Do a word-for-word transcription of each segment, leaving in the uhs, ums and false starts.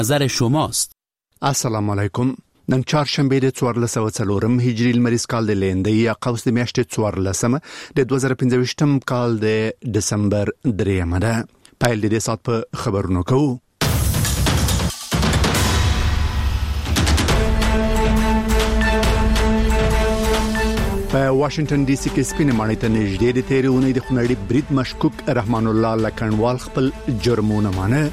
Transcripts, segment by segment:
نظر شماست. السلام علیکم. نن چهارشنبه د څوارلس سوه څلورم هجری لمریز کال د لیندۍ یا قوس د میاشتې څوارلسمه د دوه زره پنځه ویشتم کال د دسمبر دریمه ده. پیل د دې سات په خبرونو کوو. په واشنگټن ډي سي کې سپینې ماڼۍ ته نږدې د تیرې اونۍ د خونړي برید مشکوک رحمان الله لکنوال خپل جرمونه مانه.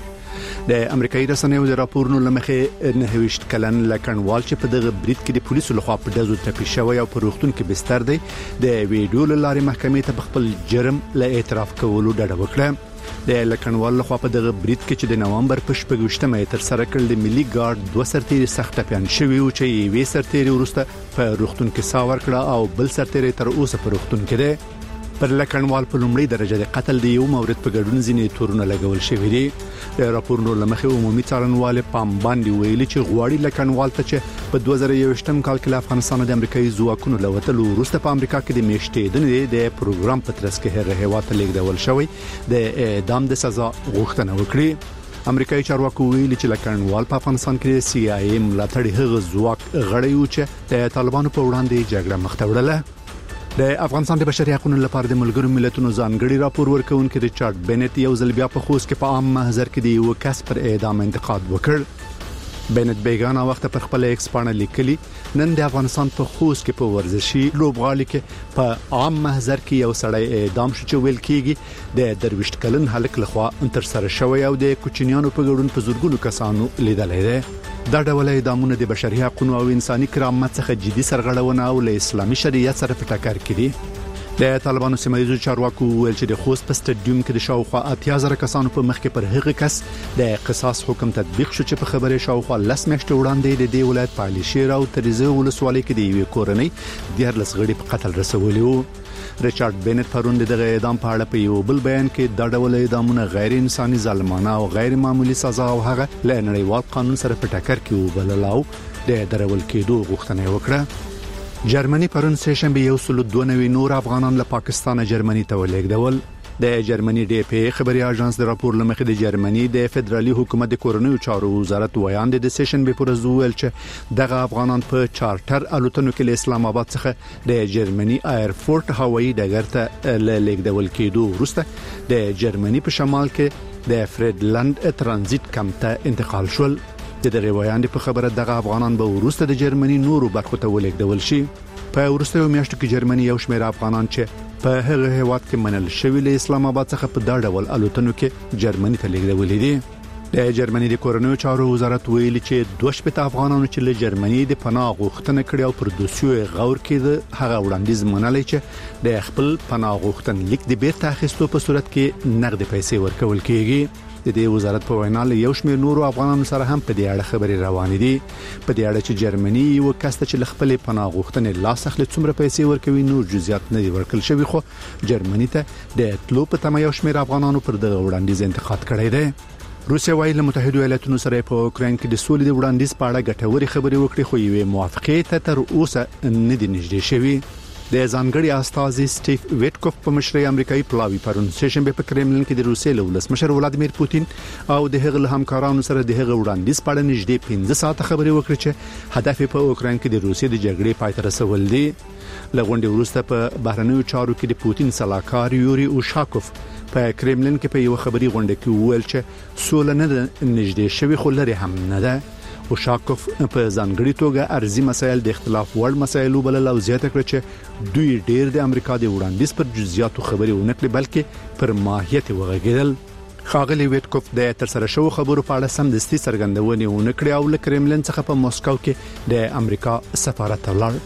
د امریکایي رسنیو د راپورونو لمخې نه ویشت کلن لکنوال چې په دغه برید کې د پولیسو لخوا په دزو ټپي شوی او په روغتون کې بستر دی د ویډیو لارې محکمې ته خپل جرم له اعتراف کولو ډډه وکړه. د لکنوال لخوا په دغه برید کې چې د نوامبر په شپږمه تر سره کړل د ملي ګارد دوه سرتیري سخت ټپيان شوي او چې یوې سرتیري ورسته په روغتون کې ساور کړه او بل سرتیري تر اوسه په روغتون کې دی. پر لکنوال په لومړي درجه د قتل دی یو مورد په ګډون ځینې تورونه لګول شوی دی. د راپورونو لمخې عمومي څارنوال پام باندې ویلي چې غواړي لکنوال ته چې په دوه زره یوویشتم کال کې افغانستان د امریکایي ځواکونو له وتلو وروسته په امریکا کې د میشتېدنې د پروګرام په ترڅ کې هر هیواد ته لیږدول شوی د اعدام د سزا غوښتنه وکړي. امریکایي چارواکو ویلي چې لکنوال په افغانستان کې سی آی ای ملاتړي هغه ځواک غړی و چې د طالبانو په وړاندې جګړه مخ ته وړله. د افغانستان د بشري حقوقو لپاره د ملګرو ملتونو ځانګړي راپور ورکونکي ریچارډ بینټ یو ځل بیا په خوست کې په عام محضر کې د یو کس پر اعدام انتقاد وکړ. بینټ بیگانه وخت پر خپل ایکس باندې لیکلي نن د افغانستان په خوست کې په ورزشي لوبغالي کې په عام محضر کې یو سړی اعدام شو چې ویل کېږي د درويشت کلن هلک لخوا تر سره شوی او د کوچنیانو په ګډون په زورګونو کسانو لیدلې ده. دا ډول اعدامونه د بشري حقوقو او انساني کرامت څخه جدي سرغړونه او له اسلامي شریعت سره په ټکر کې دي. د طالبانو سیمایي چارواکو ویل چې د خوست په سټډیوم کې د شاوخوا اتیا زره کسانو په مخ کې پر هغه کس د قصاص حکم تطبیق شو چې په خبره شاوخوا لس میاشتې وړاندې د دې ولایت په علي شیر او تریزه ولسوالۍ کې د یوې کورنۍ د لس غړي په قتل رسولي وو. ریچارډ بینټ پرون دغه اعدام په اړه په یو بل بیان کې دا ډول اعدامونه غیر انساني ظالمانه او غیر معمولی سزا او هغه له نړیوال قانون سره په ټکر کې وبللاو د درول کېدو غوښتنه وکړه. جرمني پرون سه شنبه یو سل دوه نوي نور افغانان له پاکستان جرمني ته ولېږدول. د جرمني ډي پی خبري اژانس د راپور لمخې د جرمني د فدرالي حکومت د کورونیو چارو وزارت ویاند د سیشن به پر زوول چې دغه افغانان په چارټر الوتنو کې له اسلام آباد څخه د جرمني ایرفورت هوایي ډګر ته لیږدول کېدو وروسته د جرمني په شمال کې د فریډلند ترانزیت کمپ ته انتقال شول. د دغه ویاند په خبره دغه افغانان به وروسته د جرمني نورو برخو ته ولیږدول شي. په وروسته میاشتو کې جرمني یو شمېر افغانان چې په هغه هیواد کې منل شوی له اسلام آباد څخه په دا ډول الوتنو کې جرمني ته لیږدول دي. د جرمني د کورونیو چارو وزارت ویلي چې دوه شپږ افغانانو چې له جرمني د پناه غوښتنه کړې او پر دوسیو غور کړي هغه وړاندیز منلای چې د خپل پناه غوښتن لیک د بیرته اخیستو په صورت کې نقد پیسې ورکول کیږي. د دې وزارت په وینا له یو شمېر نورو افغانانو سره هم په دې اړه خبري روانې دي. په دې اړه چې جرمني یو کس چې خپل پناه غوښتنې لاس اخلي څومره پیسې ورکوي نو جزئیات نه دي ورکل شوی خو جرمني ته د تلو په تمه یو شمېر افغانانو پر دغه وړاندیز انتقاد کړی دی. روسیا وايي له متحده ایالاتونو سره په اوکرين کې د سولې د وړاندیز په اړه ګټوري خبري وکړي خو یوې موافقه ته تر اوسه نه دي نږدې شوی. د ځانګړي استازي سټیف ویټکوف په مشرۍ امریکایي پلاوی پرون سشنبه په کرملین کې د روسیې له ولسمشر ولادیمیر پوتین او د هغه له همکارانو سره د هغه وړاندیز په اړه نږدې پنځه ساعته خبري وکړي چې هدف په اوکرين کې د روسیې د جګړې پای ته رسول دي. لغونډې وروسته په بهرنیو چارو کې د پوتین سلاکار یوري اوشاکوف په کرملین کې په یو خبري غونډه کې وویل چې سول نه نږدې شوی خو لري هم نه ده. اوشاکوف په ځانګړي توګه ارزي مسایل د اختلاف وړ مسایلو بلل او زیاته کړ چې دوی ډېر د امریکا د وړاندیز پر جزئیاتو خبري ونه کړې بلکې پر ماهیت وغږیدل. خاغلی ویټکوف د تر سره شو خبرو په اړه سمدستي څرګندونه ونه کړې او له کرملین څخه په موسکو کې د امریکا سفارت ته ولاړ.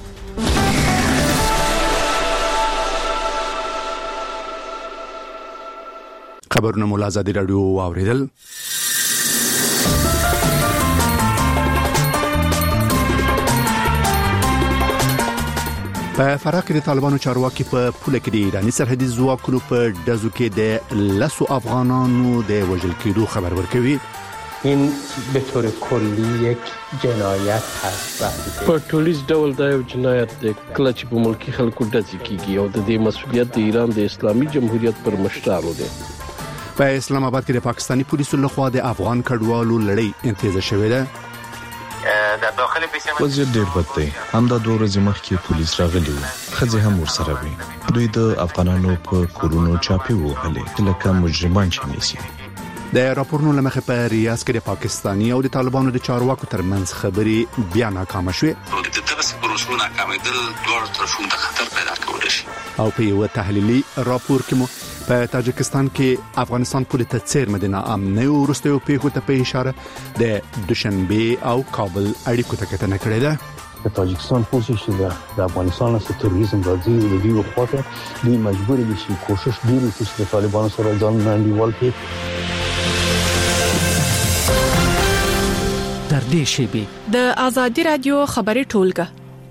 خبرونه مولا آزادي رادیو واوریدل. په فراه کې د طالبانو چارواکي په پوله کې د ایراني سرحدي ځواکونو په دزو کې د لسو افغانانو د وژل کېدو خبر ورکوي. این به طور کلی یک جنایت هست. په ټولیز ډول دا یو جنایت دی کله چې په ملکی خلکو ډزې کیږي او د دې مسؤلیت د ایران د اسلامي جمهوریت پر مشرانو دی. په اسلام آباد کې د پاکستاني پولیسو لخوا د افغان کډوالو لړۍ انتهاء شوې ده. د داخلي پیسې وضعیت ډېر بد دی. همدا دوه ورځې مخکې پولیس راغلي وو، ښځې هم ورسره وي. دوی د افغانانو په کورونو چاپې وهلې لکه مجرمان چې نیسي. د راپورونو لمخې په ریاض کې د پاکستاني او د طالبانو د چارواکو ترمنځ خبرې بیا ناکامه شوې. د دغه پروسو ناکامېدل دوه طرفونو ته خطر پیدا کولی شي. او په یو تحلیلي راپور کې مو په تاجکستان کې افغانستان پولې ته څیر مدینه امنه او وروستیو پیښو ته په اشاره د دوشنبه او کابل اړیکو ته کتنه کړې ده. د تاجکستان پولیس چې د افغانستان له تروریزم راځي د دې وخته دوی مجبور دي چې کوشش ډیر وکړي چې د طالبانو سره ځان نړیوال کړي. تر دې شی د ازادي رادیو خبري ټولګه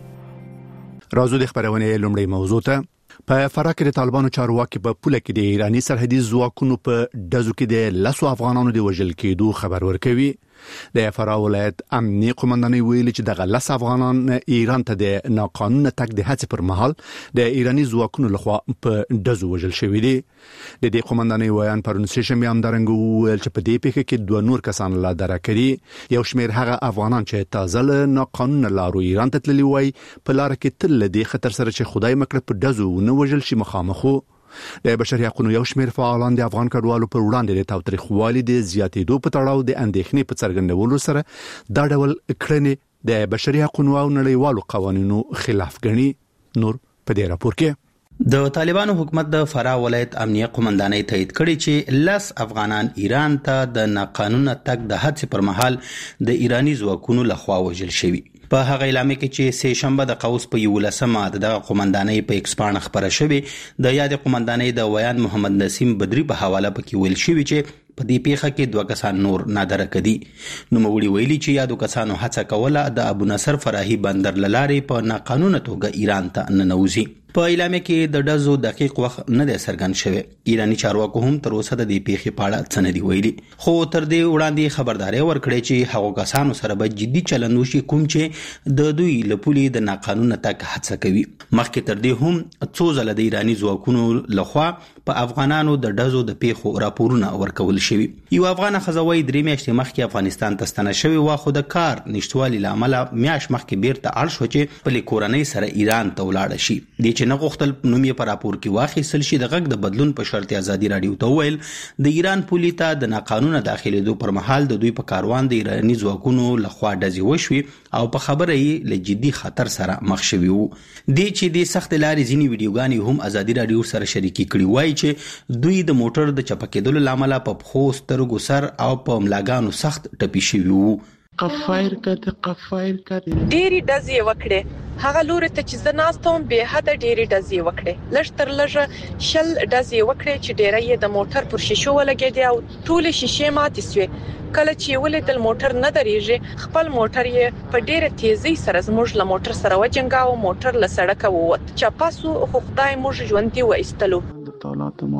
راځو د خبرونه لومړی موضوع ته. په فراه کې د طالبانو چارواکي په پوله کې د ایرانی سرحدي ځواکونو په دزو کې د لاسو افغانانو د وژل کېدو خبر ورکوي. د فراه ولایت امنیه قومندانۍ ویلي چې د لس افغانان ایران ته د ناقانونه تګ د هڅې پر مهال د ایرانی ځواکونو لخوا په دزو وژل شوی دي. د دې قومندانۍ ویان پرون سشنبه هم درنګ ویل چې په دې پیښه کې دوه نور کسان لا درک کړي. یو شمېر هغه افغانان چې تازه له ناقانونه لارو ایران ته تللي وای په لار کې تل دې خطر سره چې خدای مکړه په دزو نه وژل شي مخامخو. د بشري حقوقو یو شمېر فعالان د افغان کډوالو پر وړاندې د تاوتریخوالي د زیاتېدو په تړاو د اندېښنې په څرګندولو سره دا ډول کړنې د بشري حقوقو او نړیوالو قوانینو خلاف ګڼي. نور په دې راپور کې د طالبانو حکومت د فراه ولایت امنیه قومندانۍ تایید کړي چې لس افغانان ایران ته د ناقانونه تګ د هڅې پر مهال د ایرانی ځواکونو لخوا وژل شوي. په هغه اعلامیه کې چې سه شنبه د قوس په یولسمه د قومندانۍ په ایکسپانه خبره شوې د یاد قومندانۍ د ویان محمد نسیم بدری په حواله پکې ویل شوی چې په دې پیښه کې دوه کسان نور نادرک دي. نو موري ویلي چې یادو کسانو هڅه کوله د ابو نصر فراهي بندر للارې په ناقانونه توګه ایران ته ننوځي. په اعلامیه کې د دزو دقیق وخت نه دی څرګند شوی. ایرانی چارواکو هم تر اوسه د دې پیښې په اړه څه نه دی ویلي، خو تر دې وړاندې خبرداري ورکړې چې هغو کسانو سره به جدي چلند وشي کوم چې د دوی له پولې د ناقانونه تګ هڅه کوي. مخکې تر دې هم څو ځله د ایرانی ځواکونو لخوا په افغانانو د دزو د پیښو راپورونه ورکول شوي. یو افغان خزوی درې میاشتې مخکې افغانستان ته ستنه شوی و، خو د کار نشټوالي لامل میاش مخکې بیرته اړ شو چې په کورنۍ سره ایران ته ولاړ شي. د چې نه غوښتل نوم یې په راپور کې واخیستل شي. د غږ د بدلون په شرط ازادي رادیو ته ویل د ایران پولی ته د ناقانونه داخليدو پر مهال د دوی په کاروان د ایرانی ځواکونو لخوا ډزې وشوي او په خبره یې له جدي خطر سره مخ شوي وو. د چې د سخت لارې ځینی ویډیوګانې هم ازادي رادیو سره شریکي کړي وای چې دوی د موټر د چپکېدلو لامل په پخو سترګو سر او په ملاګانو سخت ټپي شوي وو. قفایر کته قفایر کته ډېری ډزې وکړي. هغه لوري ته چې زناستم به حد ډېری ډزې وکړي. لږ تر لږه شل ډزې وکړي چې ډېری یې د موټر پر شیشو ولګېدي او ټول شیشې ماتې سوې. کله چې ولیدل موټر نه درېږي خپل موټر یې په ډېره تیزی سره زموږ له موټر سره وجنګاو. موټر له سړک ووت. چپاسو خو خدای موږ ژوندۍ وایستلو. تر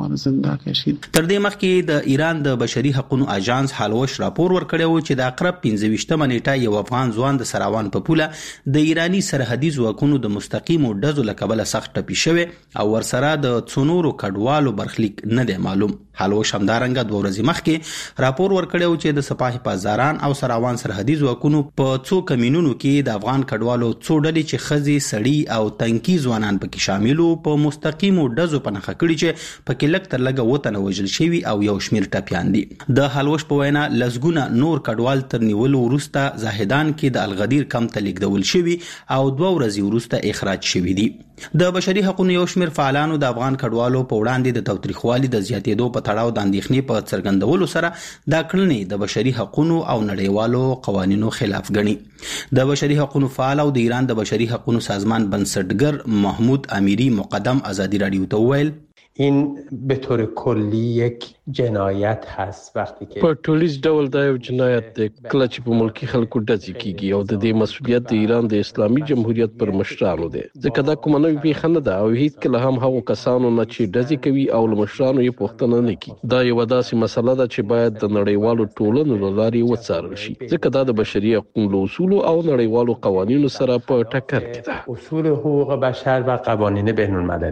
دې مخکې د ایران د بشري حقوقو اژانس حالوش راپور ورکړی و چې د اقرب پنځه ویشتمه نیټه یو افغان ځوان د سراوان په پوله د ایرانی سرحدي ځواکونو د مستقیمو ډزو له کبله سخت ټپي شوی او ورسره د څونورو کډوالو برخلیک نه دی معلوم. حالوش همدارنګه دوه ورځې مخکې راپور ورکړی و چې د سپاه پاسداران او سراوان سرحدي ځواکونو په څو کمینونو کې د افغان کډوالو څو ډلې چې ښځې سړي او تنکي ځوانان پکې شامل وو په مستقیمو ډزو په نښه کړي چې پکې لږ تر لږه وطن وژل شوي او یو شمیر ټپیان دي. د حلوش په وینا لسګونه نور کډوال تر نیولو وروسته زاهدان کې د الغدیر کمپ ته لیږدول شوي او دوه ورځې وروسته اخراج شوي دي. د بشري حقوقو یو شمیر فعالانو د افغان کډوالو په وړاندې د تاوتریخوالي د زیاتېدو په تړاو د اندېښنې په څرګندولو سره دا کړنې د بشري حقوقو او نړیوالو قوانینو خلاف ګڼي. د بشري حقوقو فعال او د ایران د بشري حقوقو سازمان بنسټګر محمود امیری مقدم ازادي رادیو ته ویل این به طور کلی یک جنایت هست وقتی که په ټولیز ډول دا یو جنایت دی کله چې په ملکی خلکو ډزې کیږي او د دې مسؤلیت د ایران د اسلامي جمهوریت پر مشرانو دی ځکه دا کومه نوې پیښه نه ده او هیڅ کله هم هغو کسانو نه چې ډزې کوي او له مشرانو یې پوښتنه نه کوي. دا یو داسې مسله ده چې باید د نړیوالو ټولنو له لارې وڅارل شي ځکه دا د بشري حقوقو اصول او نړیوالو قوانینو سره په ټکر کې ده. اصول حقوق بشر و قوانین بین المللی.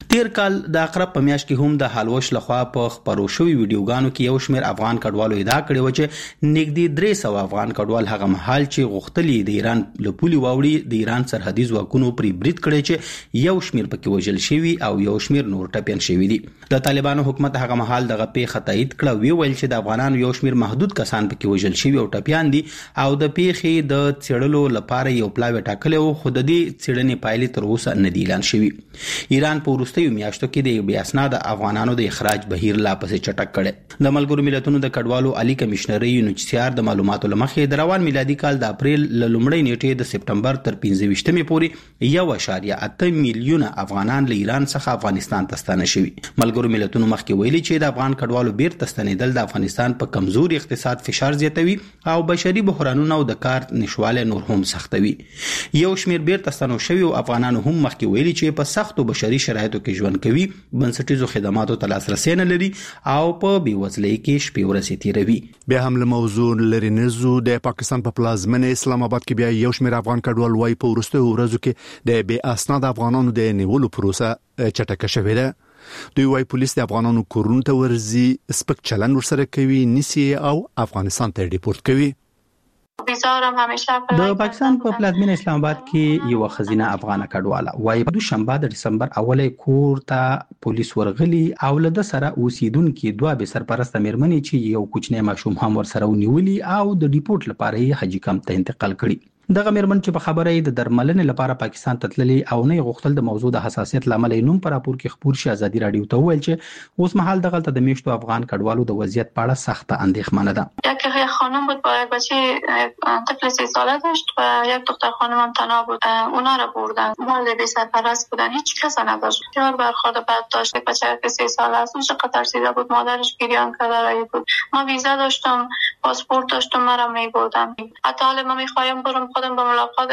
تیر کال د اقرب په میاشت کې هم د حلوش لخوا په خبرو شوی ویډیوګانو کې یو شمېر افغان کډوالو ادعا کړې و چې نږدې درې سوه افغان کډوال هغه مهال چې غوښتلي د ایران له پولې واوړي د ایران سرحدي ځواکونو پرې برید کړی چې یو شمېر پکې وژل شوي او یو شمېر نور ټپیان شوي دي. د طالبانو حکومت هغه مهال دغه پیښه تایید کړه، وی ویل چې د افغانانو یو شمېر محدود کسان پکې وژل شوي او ټپیان دي او د پیښې د څېړلو لپاره یو پلاوی ټاکلی و، خو د دې څېړنې پایلې تر اوسه نه دي اعلان شوي. ایران په وروستیو میاشتو کې د بې اسناده افغانانو د اخراج بهیر لا پسې چټک کړي. د ملګرو ملتونو د کډوالو عالی کمشنري یونیچسیار د معلوماتو لمخې د روان میلادي کال د اپریل ل لومړۍ نیټې د سپټمبر تر پنځه ویشتمې پورې یو اعشاریه اته میلیونه افغانان له ایران څخه افغانستان ته ستانه شوي. ملګرو ملتونو مخکې ویلي چې د افغان کډوالو بیرته ستنېدل د افغانستان په کمزوري اقتصاد فشار زیاتوي او بشري بحرانونه او د کار نشواله نور هم سختوي. یو شمېر بیرته ستنو شوي او افغانانو هم مخکې ویلي چې په سختو بشري شرایطو کې ژوند کوي، بنسټیزو خدماتو ته لاسرسی نه لري او په بېوزلۍ کې شپې ورځې تېروي. بیا هم له موضوع لرې نه ځو. د پاکستان په پلازمینه اسلام آباد کې بیا یو شمېر افغان کډوال وایي په وروستیو ورځو کې د بې اسناده افغانانو د نیولو پروسه چټکه شوې ده. دوی وايي پولیس د افغانانو کورونو ته ورځي، سپک چلند ورسره کوي، نیسي او افغانستان ته ډیپورت کوي. د پاکستان په پلازمینه اسلام آباد کې یو خزینه افغان کډواله وایي په دوشنبه د دسمبر اولې کور ته پولیس ورغلي او له د سره اوسیدونکو دوه به سرپرست مېرمنې چې یو کوچنی ماشوم هم ورسره ونیولي او د ډیپورت لپاره یې حاجی کمپ ته انتقال کړي. دغه مېرمن چې په خبره یې د درملنې لپاره پاکستان ته تللي او نه غوښتل د موضوع د حساسیت لامل یې نوم پر راپور کې خبر شي، ازادي رادیو ته وویل چې اوس مهال دغه ته د میشتو افغان کډوالو د وضعیت په اړه سخت اندېښمنه ده. یک خانم بود با یک بچه طفل سه ساله داشت و یک دختر خانم هم تنها بود. اونا رو بردن، مال بی سرپرست بودن، هیچ کس نداشت. بسیار برخورد بد داشت. یک بچه که سه ساله است، اونش ترسیده بود، مادرش گریان کرده رایی بود. ما ویزا داشتم، پاسپورت داشتم، مرا میبردن. حتی حالا ما میخوایم برم خودم به ملاقات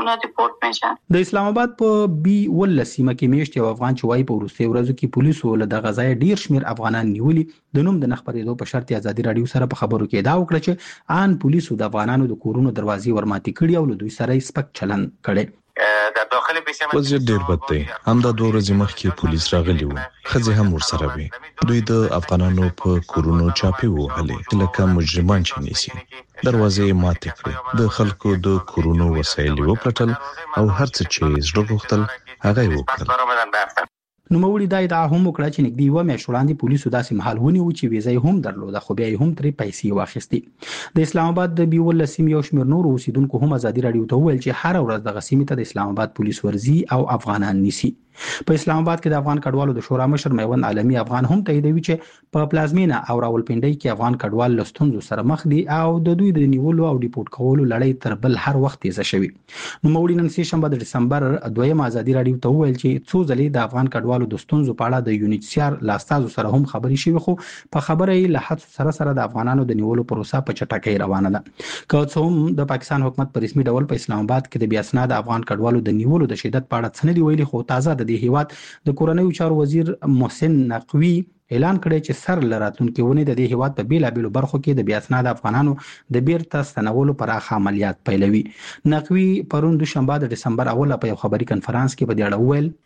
د اسلام آباد په بي ول سیمه کې میشت یو افغان چې وايي په وروستي ورځو کې پولیسو له د غزای ډیر شمیر افغانان نیولي. د نوم د نخبرېدو په شرط ازادي رادیو سره په خبرو کې ادعا وکړه چې ان پولیسو د افغانانو د کورونو دروازې ورماتې کړي او له دوی سره سپک چلند کړي. وضعیت ډیر بد دی. همدا دوه ورځې مخکې پولیس راغلي وو، ښځې هم ورسره وي. دوی د افغانانو په کورونو چاپې وهلې لکه مجرمان چې نیسي. دروازې ماتې کړې، د خلکو د کورونو وسایل وپلټل او هر څه چې زړه غوښتل هغه یې وکړل. نوموړي دا ادعا هم وکړه چې نږدې یوه میاشت وړاندې پولیسو داسې مهال ونیو چې ویزه یې هم درلوده، خو بیا یې هم ترې پیسې واخیستې. د اسلام آباد د بیول سیمې یو شمېر نورو اوسیدونکو هم ازادي رادیو ته وویل چې هره ورځ دغه سیمې ته د اسلام آباد پولیس ورځي او افغانان نیسي. په اسلام آباد کې د افغان کډوالو د شورا مشر میوند عالمي افغان هم تاییدوي چې په پلازمینه او راولپنډۍ کې افغان کډوال له ستونزو سره مخ دي او د دوی د نیولو او ډیپورت کولو لړۍ تر بل هر وخت تیزه شوې. نوموړي نن سه شنبه د دسمبر دویم ازادي رادیو ته وویل چې څو ځلې د افغان کډوالو د ستونزو په اړه د یونیچسیار لاستازو سره هم خبرې شوې، خو په خبره یې له حد سره سره د افغانانو د نیولو پروسه په چټکۍ روانه ده. که څه هم د پاکستان حکومت په رسمي ډول په اسلام آباد کې د بې اسناده افغان کډوالو د نیولو د شدت په اړه څه نه دی ویلي، خو تازه د دې هیواد د کورنیو چارو وزیر محسن نقوی اعلان کړی چې سر لراتونکو ونی د دې هیواد په بیلابېلو برخو کې د بې اسناده افغانانو د بیرته ستنولو پراخ عملیات پیلوي. نقوی پرون دوشنبه د دسمبر اوله په یو خبري کنفرانس کې په دې اړه وویل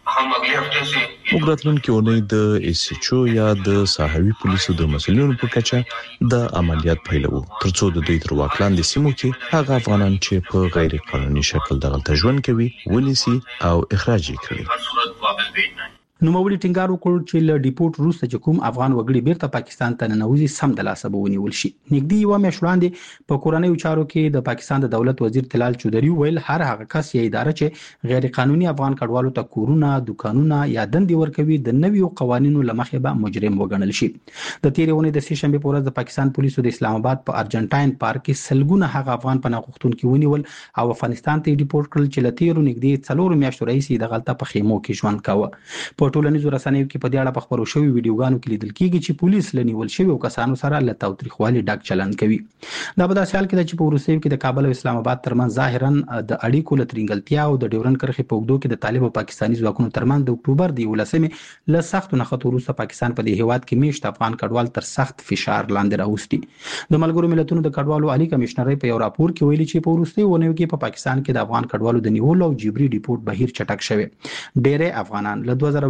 موږ راتلونکي اونۍ د ایس ایچ او یا د ساحوي پولیسو د مسؤلینو په کچه د عملیات پیلوو ترڅو د دوی تر واک لاندې سیمو کې هغه افغانان چې په غیر قانوني شکل دغلته ژوند کوي ونیسي او اخراج یې کړي. نوموړي ټینګار وکړ چې له ډیپورت وروسته چې کوم افغان وګړي بیرته پاکستان ته ننوځي سم د لاسه به ونیول شي. نږدې یوه میاشت وړاندې په کورنیو چارو کې د پاکستان د دولت وزیر طلال چودري ویل هر هغه کس یا اداره چې غیر قانوني افغان کډوالو ته کورونه، دکانونه یا دندې ورکوي د نویو قوانینو له مخې به مجرم وګڼل شي. د تېرې اونۍ د سه شنبې په ورځ د پاکستان پولیسو د اسلام آباد په ارجنټاین پارک کې سلګونه هغه افغان پناه غوښتونکي ونیول او افغانستان ته ډیپورت کړل چې له تېرو نږدې څلورو میاشتو راهیسې دغلته په خیمو کې ژوند کاوه. په ټولنیزو رسنیو کې په دې اړه په خبرو شوي ویډیوګانو کې لیدل کېږي چې پولیس له نیول شویو کسانو سره له تاوتریخوالي ډک چلند کوي. دا په داسې حال کې ده چې په وروستیو کې د کابل او اسلام آباد ترمنځ ظاهرا د اړیکو له ترینګلتیا او د ډیورنډ کرښې په اوږدو کې د طالب او پاکستاني ځواکونو ترمنځ د اکتوبر د یولسمې له سختو نښتو وروسته پاکستان په دې هیواد کې میشت افغان کډوال تر سخت فشار لاندې راوستي. د ملګرو ملتونو د کډوالو عالی کمشنري په یو راپور کې ویلي چې په وروستیو اونیو کې په پاکستان کې د افغان کډوالو د نیولو او جبري ډیپورت بهیر چټک شوی. ډېری افغانان له دوه زره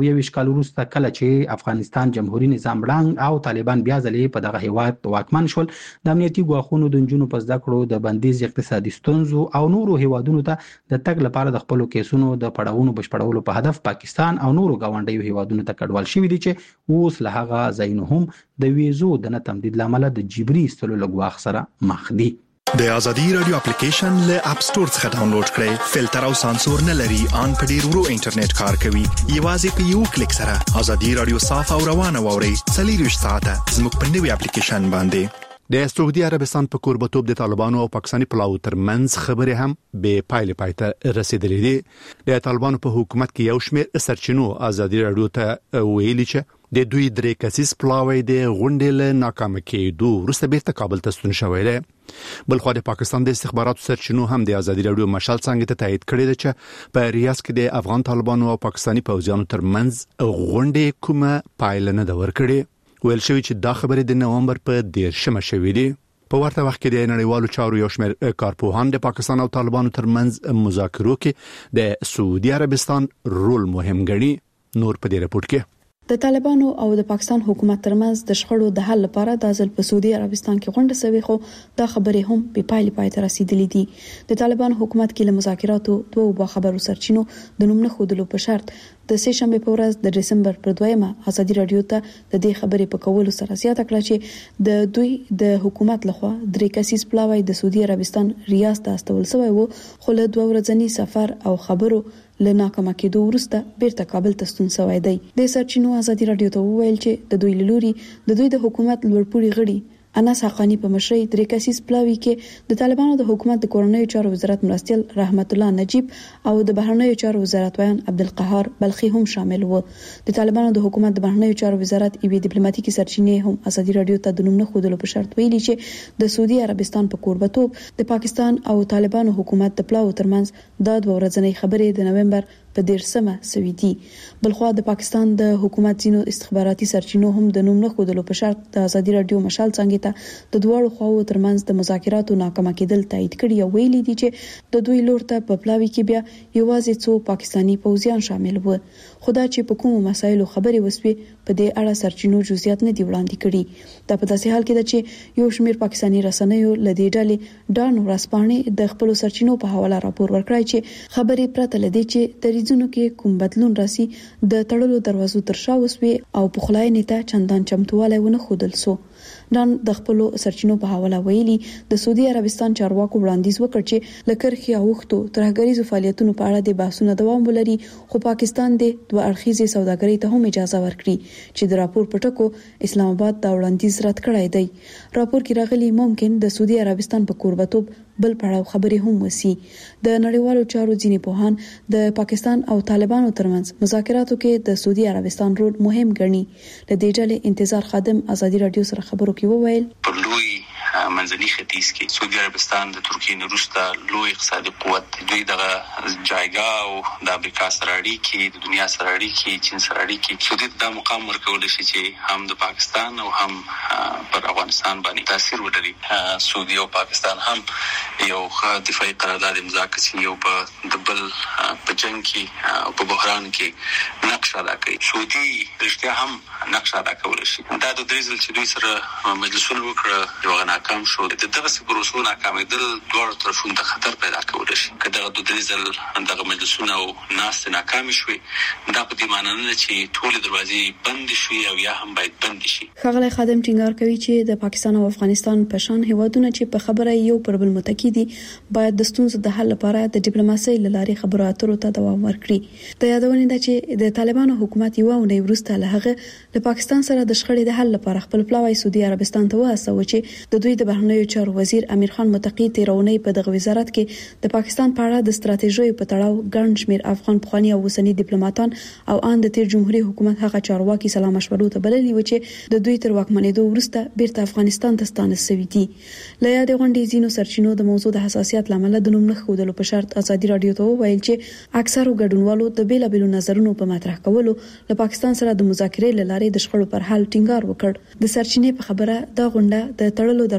یویشت کال وروسته کله چې افغانستان جمهوریت نظام ړنګ او طالبان بیا ځلې په دغه هیواد واکمن شول، د امنیتي ګواښونو د نجونو په زده کړو د بندیز اقتصادي ستونزو او نورو هیوادونو ته د تګ لپاره د خپلو کیسونو د پړاوونو بشپړولو په هدف پاکستان او نورو ګاونډیو هیوادونو ته کډوال شوي دي چې اوس له هغه ځایونو هم د ویزو د نه تمدید لامل د جبري ایستلو له ګواښ سره مخ دي. د ازادي رادیو اپلیکیشن له اپ سټور څخه ډاونلوډ کړئ. فلټر او سانسور نه لري، ان په ډیر ورو انټرنیټ کار کوي. یوازې په یو کلیک سره ازادي رادیو صاف او روانه ووري. څلور ساعته زموږ په نوي اپلیکیشن باندې. د سعودي عربستان په کوربتوب د طالبانو او پاکستاني پلاو ترمنځ خبرې هم به پایله پایته رسیدلې دي. د طالبانو په حکومت کې یو شمېر سرچینو ازادي رادیو ته ویلي چې د دوی درې کسیز پلاوی د غونډې له ناکامه کېدو وروسته بیرته کابل ته ستون شوی دی. بلخو د پاکستان د استخباراتو سرچینو هم د ازادي رادیو مشال څنګه ته تایید کړی دی چې په ریاض کې د افغان طالبانو او پاکستاني پوځیانو ترمنځ غونډې کومه پایله نه ده ورکړې. ویل شوی چې دا خبره د نومبر په دیرشمه شوې دي. په ورته وخت کې د نړیوالو چارو یو شمېر کارپوهان د پاکستان او طالبانو ترمنځ مذاکرو کې د سعودي عربستان رول مهم ګڼي. نور په دې رپورت کې د طالبانو او د پاکستان حکومت ترمنځ د شخړو د حل لپاره د ځل په سعودي عربستان کې غونډه شوې، خو دا خبرې هم په پایله پای ته رسیدلې دي. د طالبانو حکومت کې له مذاکراتو دوه با خبرو سرچینو د نوم نه خودلو په شرط د سه شنبه په ورځ د دسمبر پر دویمه ازادي رادیو ته د دې خبرې په کولو سره زیاته کړه چې د دوی د حکومت لخوا درې کسیز پلاوی د سعودي عربستان ریاض ته استول شوی وو، خو له دوه ورځنی سفر او خبرو له ناکامه کېدو وروسته بیرته کابل ته ستون شوی دی. د سرچینو ازادي رادیو ته وویل چې د دوی لوري د دوی د حکومت لوړپوړي غړي انس حقانی په مشرۍ درې کسیز پلاوی کې د طالبانو د حکومت د کورنیو چارو وزارت مرستیال رحمت الله نجیب او د بهرنیو چارو وزارت ویان عبدالقهار بلخي هم شامل وو. د طالبانو د حکومت د بهرنیو چارو وزارت ایوي ډیپلوماټیکي سرچینې هم ازادي رادیو ته د نوم نه خودلو په شرط ویلي چې د سعودي عربستان په کوربتوب د پاکستان او طالبانو حکومت د پلاو ترمنځ د دوه ورځنۍ خبرې د نومبر په دیرشمه سوي دي. بلخو د پاکستان د حکومت ځینو استخباراتي سرچینو هم د نوم نه خودلو په شرط د ازادي رادیو مشال څنګه ته د دوه خواو ترمنځ د مذاکراتو ناکامه کېدل تایید کړي او ویلي دي چې د دوی لور ته په پلاوی کې بیا یوازې څو پاکستاني پوځیان شامل وو. خدا چې په کومو مسایلو خبرې وسوي په دې اړه سرچینو جزئیات نه دی وړاندې کړي. دا په داسې حال کې ده چې یو شمېر پاکستاني رسنیو لدې ډلې ډان ورسپانې د خپل سرچینو په حواله راپور ورکړی چې خبرې پرته لدی چې د ریزونو کې کوم بدلون راسي د تړلو دروازو تر شا وسوي او په خلاینې ته چندان چمتواله ونه خودل سو. ډان د خپل سرچینو په حواله ویلي د سعودي عربستان چارواکو وړاندیز وکړ چې لکرخي اوختو ترهګریزو فعالیتونو په اړه د بحثونو دوام ولري، خو پاکستان د دوه اړخیزې سوداګرۍ ته هم اجازه ورکړي چې د راپور پټکو اسلام آباد دا وړاندیز رد کړی دی. راپور کې راغلي ممکن د سعودي عربستان په کوربتوب بل پړاو خبرې هم وسی. د نړیوالو چارو ځینې پوهان د پاکستان او طالبانو ترمنځ مذاکراتو کې د سعودي عربستان رول مهم ګڼي. د دې ډلې انتظار خادم ازادي رادیو سره خبرو کې وویل په لوی منځني ختیځ کې سعودي عربستان د ترکیې نه وروسته لوی اقتصادي قوت، دوی دغه جایګه او د امریکا سره اړیکې، د دنیا سره اړیکې، چین سره اړیکې، سعودي دا مقام ورکول شي چې هم د پاکستان او هم پر افغانستان باندې تاثیر وکړي. سعودي او پاکستان هم یو دفاعي قرارداد امضا کړي، یو په د بل په جنگ کې او په بحران کې نقش ادا کوي. سعودي رښتیا هم نقش ادا کول شي. دا د درې ځل چې دوی سره مجلسونه وکړه یو ناکام شو. د دغه پروسو ناکامېدل دوه طرفونو ته خطر پیدا کولی شي. که دغه د درې ځل دغه مجلسونه او ناستې ناکامې شوي، دا په دې معنی نه چې ټولې دروازې بند شي او یا هم باید بند شي. ښاغلی خادم ټینګار کوي چې د پاکستان او افغانستان په شان هیوادونه چې په خبره یو پر بل متکی دي باید د ستونزو د حل لپاره د ډیپلوماسۍ له لارې خبرو اترو ته دوام ورکړي. د یادونې ده چې د طالبانو حکومت یو اونۍ وروسته له هغه د پاکستان سره د شخړې د حل لپاره خپل پلاوی سعودي عربستان ته وهڅاوه چې د دوی د بهرنیو چارو وزیر امیر خان متقی تیرونی په دغه وزارت کې د پاکستان په اړه د ستراتیژۍ په تړاو ګڼ شمېر افغان پخوانی او اوسنی ډیپلوماټان او ان د تیر جمهوریت حکومت هغه چارواکي سلام مشورو ته بللي و چې د دوی تر واکمنېدو وروسته بیرته افغانستان ته ستانه شوي دي. له یادې غونډې ځینو سرچینو د موضوع د حساسیت لامل د نوم نه ښودلو په شرط ازادي رادیو ته وویل چې اکثرو ګډونوالو د بیلابېلو نظرونو په مطرح کولو له پاکستان سره د مذاکرې له لارې د شخړو پر حل ټینګار وکړ. د سرچینې په خبره دا غونډه د تړلو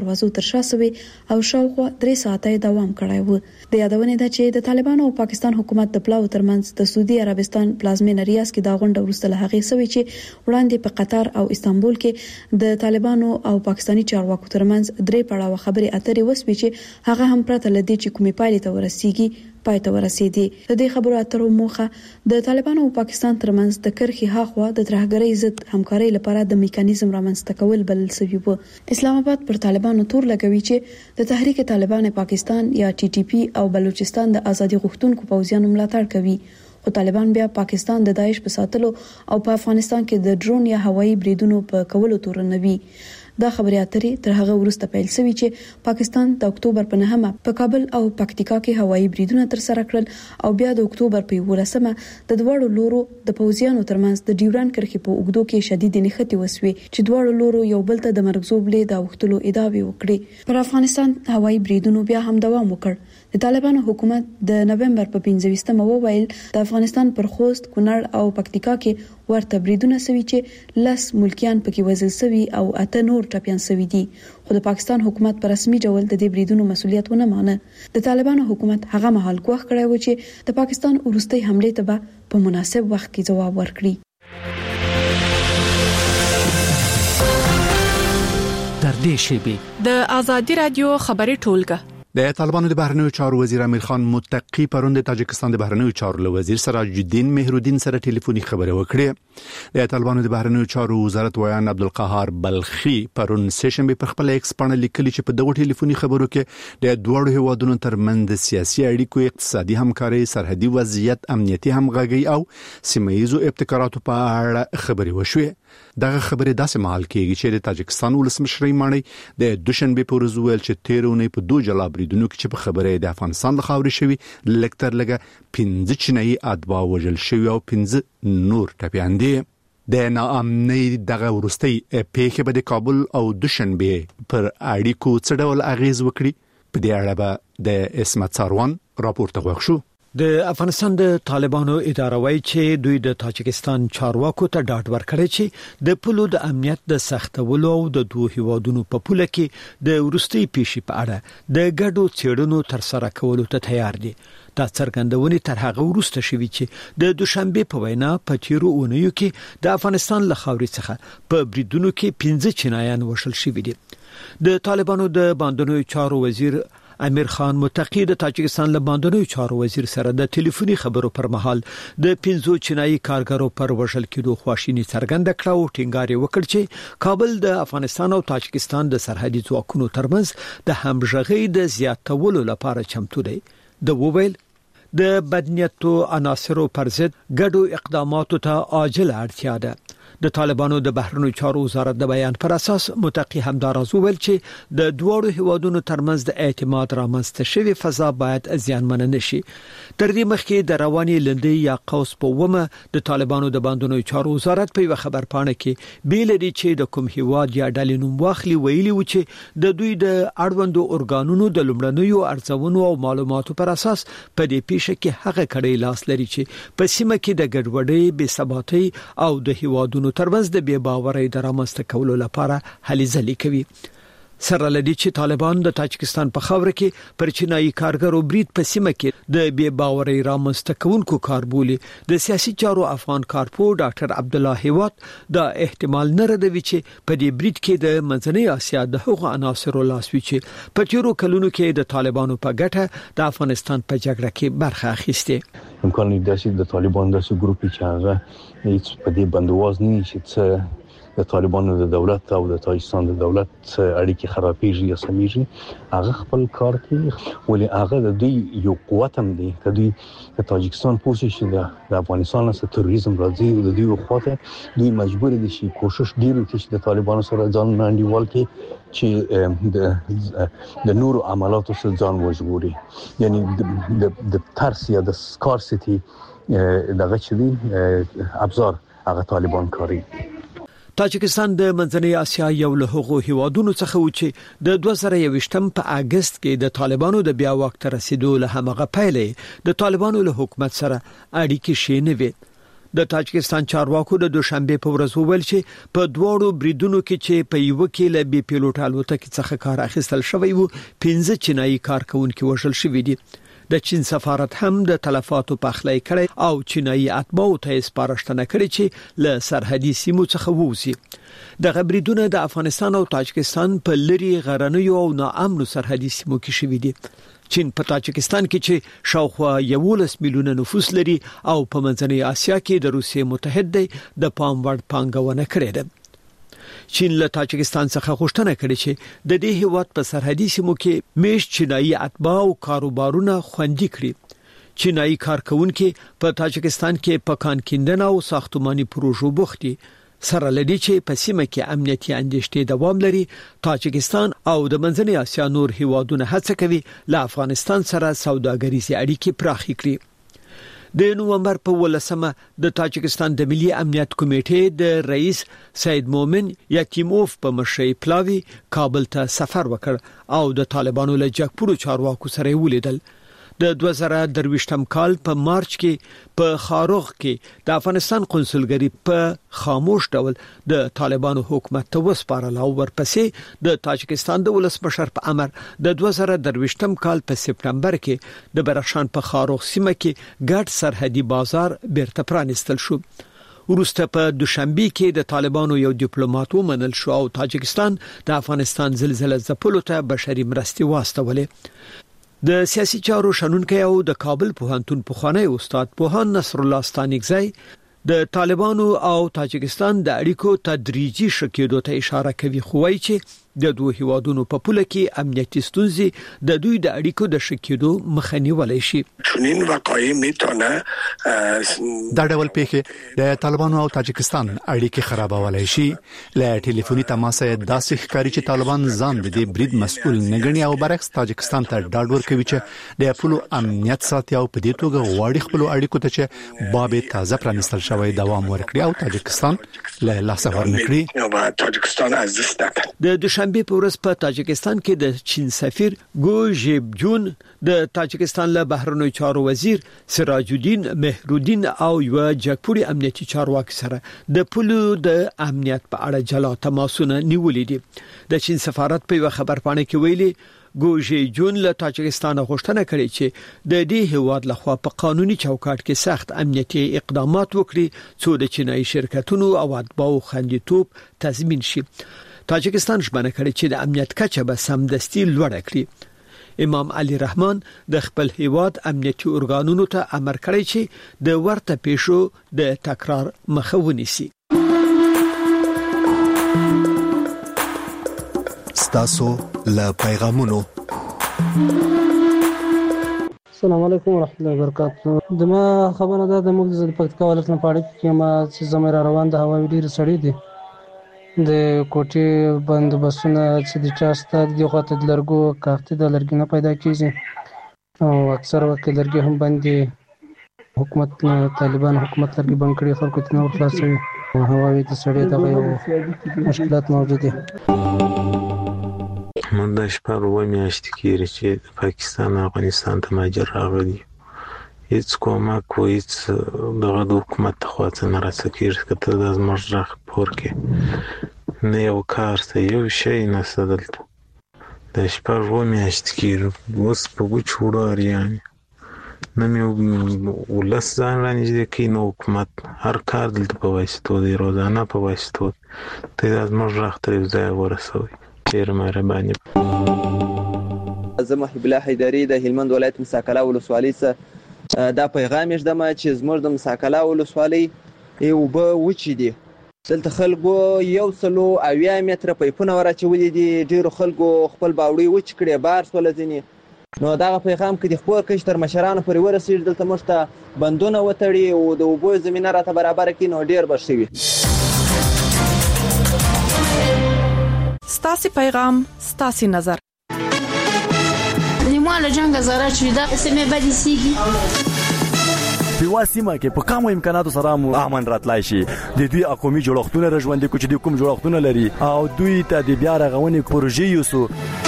دروازو تر شا سوي او شاوخوا درې ساعته دوام کړی و. د یادونه ده چې د طالبانو او پاکستان حکومت د پلاو ترمنځ د سعودي عربستان پلازمینه ریاض کې دا غونډه وروسته له هغې سوي چې وړاندې په قطر او استانبول کې د طالبانو او پاکستاني چارواکو ترمنځ درې پړاوه خبرې اترې وسوي چې هغه هم پرته لدی چې کومې پایلې ته ورسیږي پای ته ورسېدي. د دې خبرو اترو موخه د طالبانو او پاکستان ترمنځ د کرخي هاخوا د ترهګرۍ ضد همکارۍ لپاره د میکانیزم رامنځته کول بلل شوی و. اسلام آباد پر طالبانو تور لګوي چې د تحریک طالبان پاکستان یا ټي ټي پی او بلوچستان د ازادي غوښتونکو پوځیانو ملاتړ کوي، خو طالبان بیا پاکستان د داعش په ساتلو او په افغانستان کې د ډرون یا هوایي بریدونو په کولو تورنوي. دا خبرې اترې تر هغه وروسته پیل شوې چې پاکستان د اکتوبر په نهمه په کابل او پکتیکا کې هوایي بریدونه تر سره کړل او بیا د اکتوبر په یولسمه د دوړو لورو د پوځیانو ترمنځ د ډیوران کرښې په اوږدو کې شدید نښتې وسوي چې دوړو لورو یو بل ته د مرګ زوبلې د وختلو ادعاوې وکړي. پر افغانستان هوایي بریدونو بیا هم دوام وکړ. د طالبانو حکومت د نومبر په پنځه ویشتمه وویل د افغانستان پر خوست، کونړ او پکتیکا کې ورته بریدونه سوي چې لس ملکیان پکې وژل شوي او اته نور ټپيان شوي دي، خو د پاکستان حکومت په رسمي ډول د دې بریدونو مسولیت ونه مانه. د طالبانو حکومت هغه مهال کوښښ کړی و چې د پاکستان وروستۍ حمله ته به په مناسب وخت کې جواب ورکړي. در دې شیبه د ازادي رادیو خبري ټولګه د طالبانو د بهرنیو چارو وزیر امیر خان متقی پرون د تاجکستان د بهرنیو چارو وزیر سراج الدین مهرالدین سره ټلیفوني خبرې وکړې. د طالبانو د بهرنیو چارو وزارت ویان عبدالقهار بلخی پرون سیشن په خپل ایکس باندې لیکلي چې په دغه ټلیفوني خبرو کې د دوه هیوادونو ترمنځ سیاسي اړیکو، اقتصادي همکاري، سرحدي وضعیت، امنیتي همغږي او سیمه‌ییزو ابتکاراتو په اړه خبرې وشوې. دغه خبرې داسې مهال کېږي چې د تاجکستان ولسمشر مانی د دوشنبه په ورځ ویل چې تیرونې په دوه جلا بریدونو کې چې په خبرې د افغانستان له خاورې شوی لکتر لګه پنځه چینایي اتباع وژل شوی او پنځه نور ټپيان دي. د ناامنۍ دغه ورستۍ پیښه به د کابل او دوشنبه پر اړیکو څه ډول اغیز وکړي؟ په دې اړه به د اسمت ساروان راپورته غوښ شو. د افغانستان د طالبانو اداره وايي چې دوی د تاجکستان چارواکو ته ډاډ ورکړی چې د پولو د امنیت د سختولو او د دوه هیوادونو په پوله کې د ورستۍ پیښې په اړه د ګډو څېړنو تر سره کولو ته تیار دي. دا څرګندونې تر هغه وروسته شوې چې د دوشنبه په وینا په تیرو اونیو کې د افغانستان له خاورې څخه په بریدونو کې پنځه چینایان وژل شوي دي. د طالبانو د باندنیو چارو وزیر امیر خان متقی د تاجکستان له باندنیو چارو وزیر سره د ټلیفوني خبرو پر مهال د پنځو چینایي کارګرو پر وژل کېدو خواشینی څرګنده کړه او ټینګار وکړ چې کابل د افغانستان او تاجکستان د سرحدي ځواکونو ترمنځ د همغږۍ د زیاتولو لپاره چمتو دی. د وویل د بدنیتو عناصرو پر ضد ګډو اقداماتو ته عاجل اړتیا ده. د طالبانو د بهرنیو چارو وزارت د بیان پر اساس متقی همداراز وویل چې د دوه هیوادونو ترمنځ د اعتماد رامنځته شوی فضا باید ځانمن نشي. تر دې مخکې د رواني لندې یا قوس په ومه د طالبانو د باندنیو چارو وزارت په خبر پاڼه کې بیل دي چې د کوم هیواد یا ډلې نوم واخلي ویلي و چې د دوی د اړوندو ارګانونو د لومړنیو ارزونو او معلوماتو پر اساس په دې پیښه کې هغه کړي لاس لري چې په سیمه کې د ګډوډۍ، بې ثباتۍ او د هیوادونو ترمنځ د بې باورۍ د رامنځته کولو لپاره هلې ځلې کوي. سره لدی چې طالبان د تاجکستان په خاوره کې پر چینایي کارګرو برید په سیمه کې د بې باورۍ رامنځته کوونکو کاربولي د سیاسي چارو افغان کارپو ډاکټر عبد الله هیوات دا احتمال نه ردوي چې په دې برید کې د منځنۍ اسیا د حقوق عناصرو لاسوي چې په تیرو کلونو کې د طالبانو په ګټه د افغانستان په جګړه کې برخه اخیسته. امکان لري چې د طالبان داسې ګروپ چې هغه هیڅ په دې بندواز نه شي چې د طالبانو د دولت او د تاجکستان د دولت اړیکې خرابېږي یا سمېږي، هغه خپل کار کوي. ولې هغه د دوی یو قوت هم دی که دوی د تاجکستان پوه شي چې د افغانستان څخه تروریزم راځي، د دوی خواته دوی مجبور دي چې کوشش ډېر وکړي چې د طالبانو سره ځان انډیوال کړي چې د د نورو عملاتو سره ځان وژغوري. یعنی د د ترس یا د سکارسیټي دغه چې دی ابزار هغه طالبان کاری. تاجکستان د منځنۍ اسیا یو له هغو هیوادونو څخه و چې د دوه زره یوویشتم په اگست کې د طالبانو د بیا واک ته رسیدو له همغه پیلې د طالبانو له حکومت سره اړیکې شې نه وې. د تاجکستان چارواکو د دوشنبه په ورځ وویل چې په دواړو بریدونو کې چې په یو کې له بي پیلوټ الوتکې څخه کار اخیستل شوی وو پنځه چینایي کارکونکو وژل شوی دي. د چین سفارت هم د تلفاتو پخلی کړي او چینایي اتباع ته سپارښتنه کړې چې له سرحدي سیمو څخه ووزي. د غبرګونونه د افغانستان او تاجکستان په لری غرنیو او ناامنو سرحدي سیمو کې شوي دي. چین په تاجکستان کې چې شاوخوا یولس میلیونه نفوس لري او په منځنۍ اسیا کې د روسیې متحد دی د پام وړ پانګونه کړې ده. چین له تاجکستان څخه غوښتنه کړې چې د دې هیواد په سرحدي سیمو کې میش چینایي اتباع او کاروبارونه خوندي کړي. چینایي کارکونکو په تاجکستان کې په کان کیندنه او ساختماني پروژو بوخت دي. سره لدی چې په سیمه کې امنیتي اندېښنې دوام لري. تاجکستان او د منځنۍ اسیا نور هیوادونه هڅه کوي له افغانستان سره سوداګریزي اړیکې پراخې کړي. د نومبر په ولسمه د تاجکستان د ملي امنیت کمیټې د رئیس سید مومن یتیموف په مشرۍ پلاوی کابل ته سفر وکړ او د طالبانو له جګپورو چارواکو سره ولیدل. د دوه زره درویشتم کال په مارچ کې په خاروغ کې د افغانستان قونسلګری په خاموش ډول د طالبانو حکومت ته وسپارل او ورپسې د تاجکستان د ولسمشر په امر د دوه زره درویشتم کال په سپټمبر کې د برخشان په خاروغ سیمه کې ګډ سرحدي بازار بیرته پرانستل شو. ورسته په دوشنبه کې د طالبانو یو ډیپلوماټ ومنل شو او تاجکستان د افغانستان زلزلې ځپلو ته بشري مرستې واستولې. د سیاسي چارو شنونکي او د کابل پوهنتون پخوانی استاد پوهان نصر الله ستانګزی د طالبانو او تاجکستان د اړیکو تدریجي شکېدو ته اشاره کوي، خو وايي چې د دوه هیوادونو په پوله کې امنیتي ستونزې د دوی د اړیکو د شکېدو مخه نیولای شي. چنین واقعي میتونه دا ډول پیښې د طالبانو او تاجکستان اړیکې خرابولای شي. له ټلیفوني تماس داسې ښکاري چې طالبان ځان د دې برید مسؤل نه ګڼي او برعکس تاجکستان ته ډاډ ورکوي چې د خپل امنیت ساتي او په دې توګه غواړي خپل اړیکو ته چې باب تازه پرانستل شوی دوام ورکړي او تاجکستان له لاسه ورنکړي. تاجکستان از دست ندهد. د دوشنبه په ورځ په تاجکستان کې د چین سفیر ګو ژیبجون د تاجکستان له بهرنیو چارو وزیر سراج الدین مهرودین او یو جګپوري امنیتي چارواکي سره د پلو د امنیت په اړه جلا تماسونه نیولې دي. د چین سفارت په یو خبرپاڼه کې ویلي ګوژي جون له تاجکستان غوښتنه کړې چې د دې هیواد لخوا په قانوني چوکاټ کې سخت امنیتي اقدامات وکړي څو د چینایي شرکتونو او اتباعو خوندیتوب تضمین شي. تاجکستان ژمنه کړې چې د امنیت کچه به سمدستي لوړه کړي. امام علي رحمان د خپل هیواد امنیتي ارګانونو ته امر کړی چې د ورته پیښو د تکرار مخه ونیسي. ستاسو له پیغامونو. السلام علیکم ورحمۃ اللہ وبرکاتہ. دما خبره ده د موږ د پکتیکا ولایت نه پاړی کې ما چې زموږ را روان د هواوی ډیر سړی دي. د کوټي بندوبستونه چې د چا ستاد دی خو ته د لرګو کاغتی د لرګي نه پیدا کیږي او اکثر وخت لرګي هم باندې حکومت طالبان حکومت لرګي بند کړي خلکو ته نور خلاصوي. هواوی د سړی د مشکلات موجود دي. من د شپږ و میاشتې کېږي چې د پاکستان افغانستان ته مهاجر راغلي. هیڅ کومک و هیڅ دغه د حکومت خوا څخه نه راڅکېږي که ته د زموږ غږ پور کې نه یو کار ته یو شی نشته دلته. د شپږ و میاشتې کېږي اوس په وچو وړو اریانې نه مې ولس ځان رانږدې کوي نه حکومت. هر کار دلته په واسطو دی، روزانه په واسطو. ته د زموږ غږ ته یو ځای ورسوئ. ډېر مهرباني. زه محب الله حیدري د هلمند ولایت مساکلا ولسوالۍ څخه دا پیغام ږدم چې زموږ د مساکلا ولسوالۍ اوبه وچې دي. دلته خلکو یو سلو اویا متره پیپونه وراچولي دي. ډېرو خلکو خپل باوړۍ وچ کړې، بار سوله ځینې. نو دغه پیغام که د خپور کش تر مشرانو پورې ورسېږي دلته موږ ته بندونه وتړي او د اوبو زمینه راته برابره کړي نو ډېر به ښه وي. ستاسو پیغام ستاسو نظر. نیمه جنگ زره چې دا سمې بدې سیږي په واسمه کې په کوم امکاناتو سره مو امن راتلای شي. د دوی اقومي جوړښتونه رژوندې کوچ دي کوم جوړښتونه لري او دوی ته د بیا رغونې پروژې یوسو.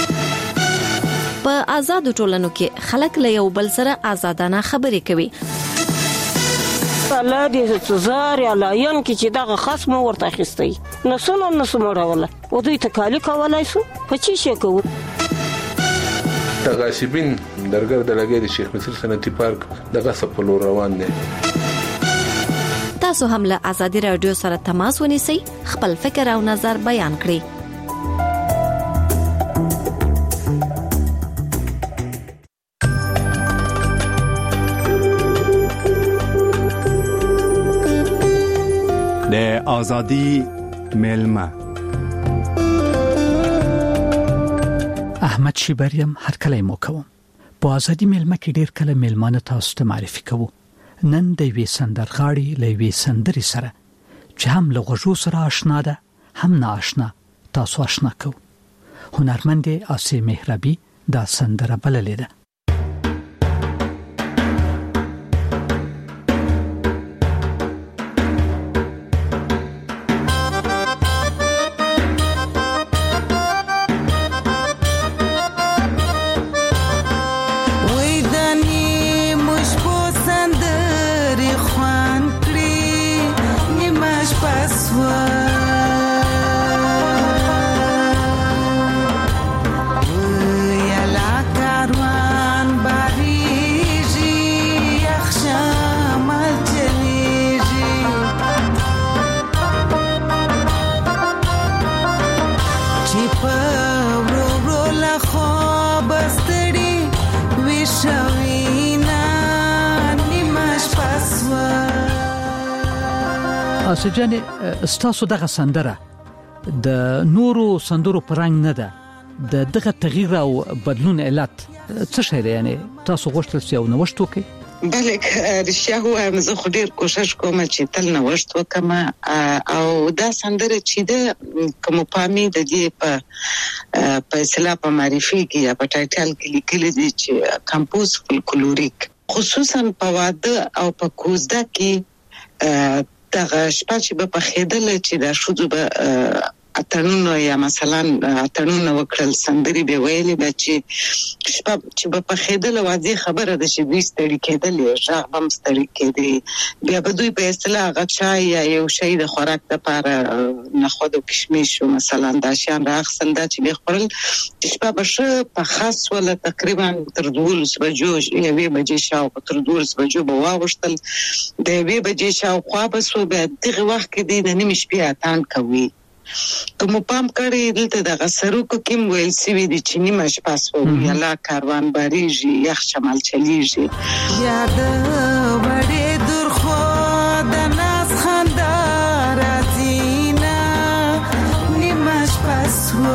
په آزاد ټولنو کې خلک له یو بل سره آزادانه خبرې کوي. الله دې زار یا لاین کې چې دغه خاص مو ورته اخیستی نو څنګه نسو مړوله او دوی ته کالی کولای شو په چی شي کوو تغاسبین درګر د لګي د شیخ مصر صنعتي پارک دغه سپلو روان دي. تاسو هم له ازادي رادیو سره تماس ونیسئ خپل فکر او نظر بیان کړئ. د ازادي ملما احمد شیبریم هر کله مو کوم په ازادي ملما کې ډیر کله ملمانه تاسو ته معرفي کوو. نن د وی سندرغاړي لوي سندري سره چې هم له غوږو سره آشنا ده هم نه آشنا تاسو آشنا کو. هنرمند آسی مهربي دا سندره بللې ده. سجن استاسو دغه سندره د نورو سندرو پرنګ نه ده د دغه تغییر او بدلون علت څه شی دی؟ یعنی تاسو غوښتل چې یو نوښت وکړئ؟ بله رښتیا ووایم زه خو ډېر کوشش کوم چې تل نوښت وکړم او دا سندره چې ده که مو پامې د دې په په اصطلاح په معرفي کې یا په ټایټل کې لیکلي دي چې کمپوز فولکلوریک خصوصا په واده او په کوزده کې دغه شپه چې به پخېدل چې دا شوزو به اتڼونه یا مثلا اتڼونه وکړل سندري به ویلې به چې شپه چې به پخېدل واځي خبره ده چې دوی ستړي کېدل ژغ بم ستړي کېدي بیا به دوی په اصطلاح غچای یا یو شی د خوراک لپاره نخود او کشمش مثلا دا شیان راخصل دا چې به خپل شپه به شه په خاص ولا تقریبا تر دولس بجو یوې بجې شاو تر دولس بجو به واوښتل د یوې بجې شاو خو به سو به دغه وخت کې د نیمه شپې اتان کوي. کوم پام کړی دلته د غسرو کوم ویل سوي دي چې نیمه شپه سو یلا کاروان باریږي یخ شمال چلیږي یاد وړې دور خو د ناس خندار اتینا نیمه شپه سو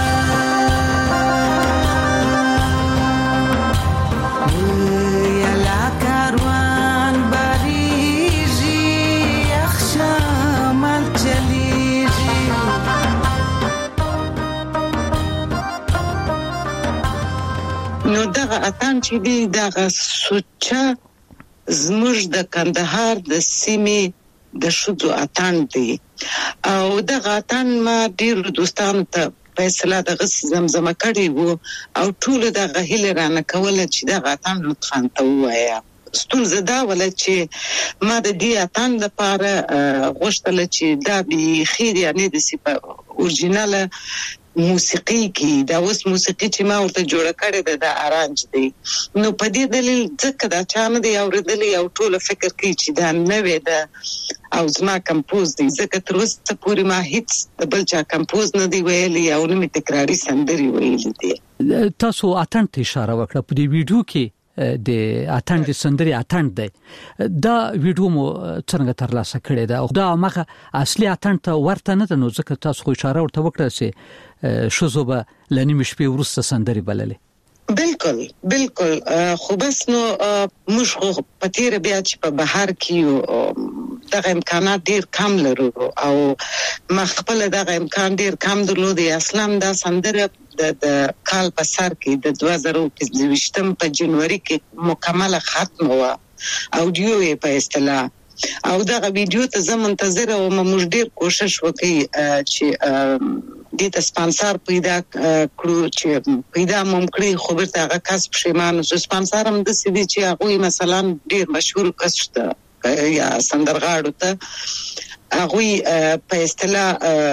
نو دغه اتان چې دی دغه سوچا زموږ د کندهار د سیمې د شودو اتان دی او دغه اتان ما ډیر دوستانو ته په اصطلاح دغه زمزمه کړی وو او ټول دغه هیله رانه کوله چې دغه اتان لطفاً ته وایا. ستونزه دا ولا چې ما د دې اتان لپاره غوښتل چې دا به خیر یعنی د سی په اورجینال موسیقي کې دا اوس موسیقي چې ما ورته جوړه کړې ده د ارانج دی نو په دې دلیل ځکه دا چانه دی اوریدلې او ټول فکر کوي چې دا نوې ده او زما کمپوز دی ځکه تر اوسه پورې ما هیڅ د بل چا کمپوز نه دی ویلي او نه می تکراری سندري ویلي دي. تاسو اتن ته اشاره وکړه په دې ویډیو کې د اتن د سندري اتن دی دا ویډیو مو څنګه ترلاسه کړی دا او دا مخه اصلي اتن ته ورته نه ده نو ځکه تاسو خو اشاره ورته وکړه چې شوزوبه لنی مشپې ورسته سندري بللې. بالکل بالکل خو بس نو موږ خو پتیر بیا چې په بهر کې دغه امکانات ډیر کم لرو او ما خپل دغه امکان ډیر کم درلود اصلا دا سندره د کال په سر کې د دوه زره پنځه په جنوري کې مکمله ختم و اودیو یې په اصطلاح او دغه ویډیو ته زه منتظر او موږ ډیر کوشش وکړي چې دې ته سپانسر پیدا کړو چې پیدا ممکن خو ورته هغه کس پښیمان او سپانسر هم د سې دي چې هغه مثلا ډیر مشهور کس شته یا سندرغاړو ته هغه په اصطلاح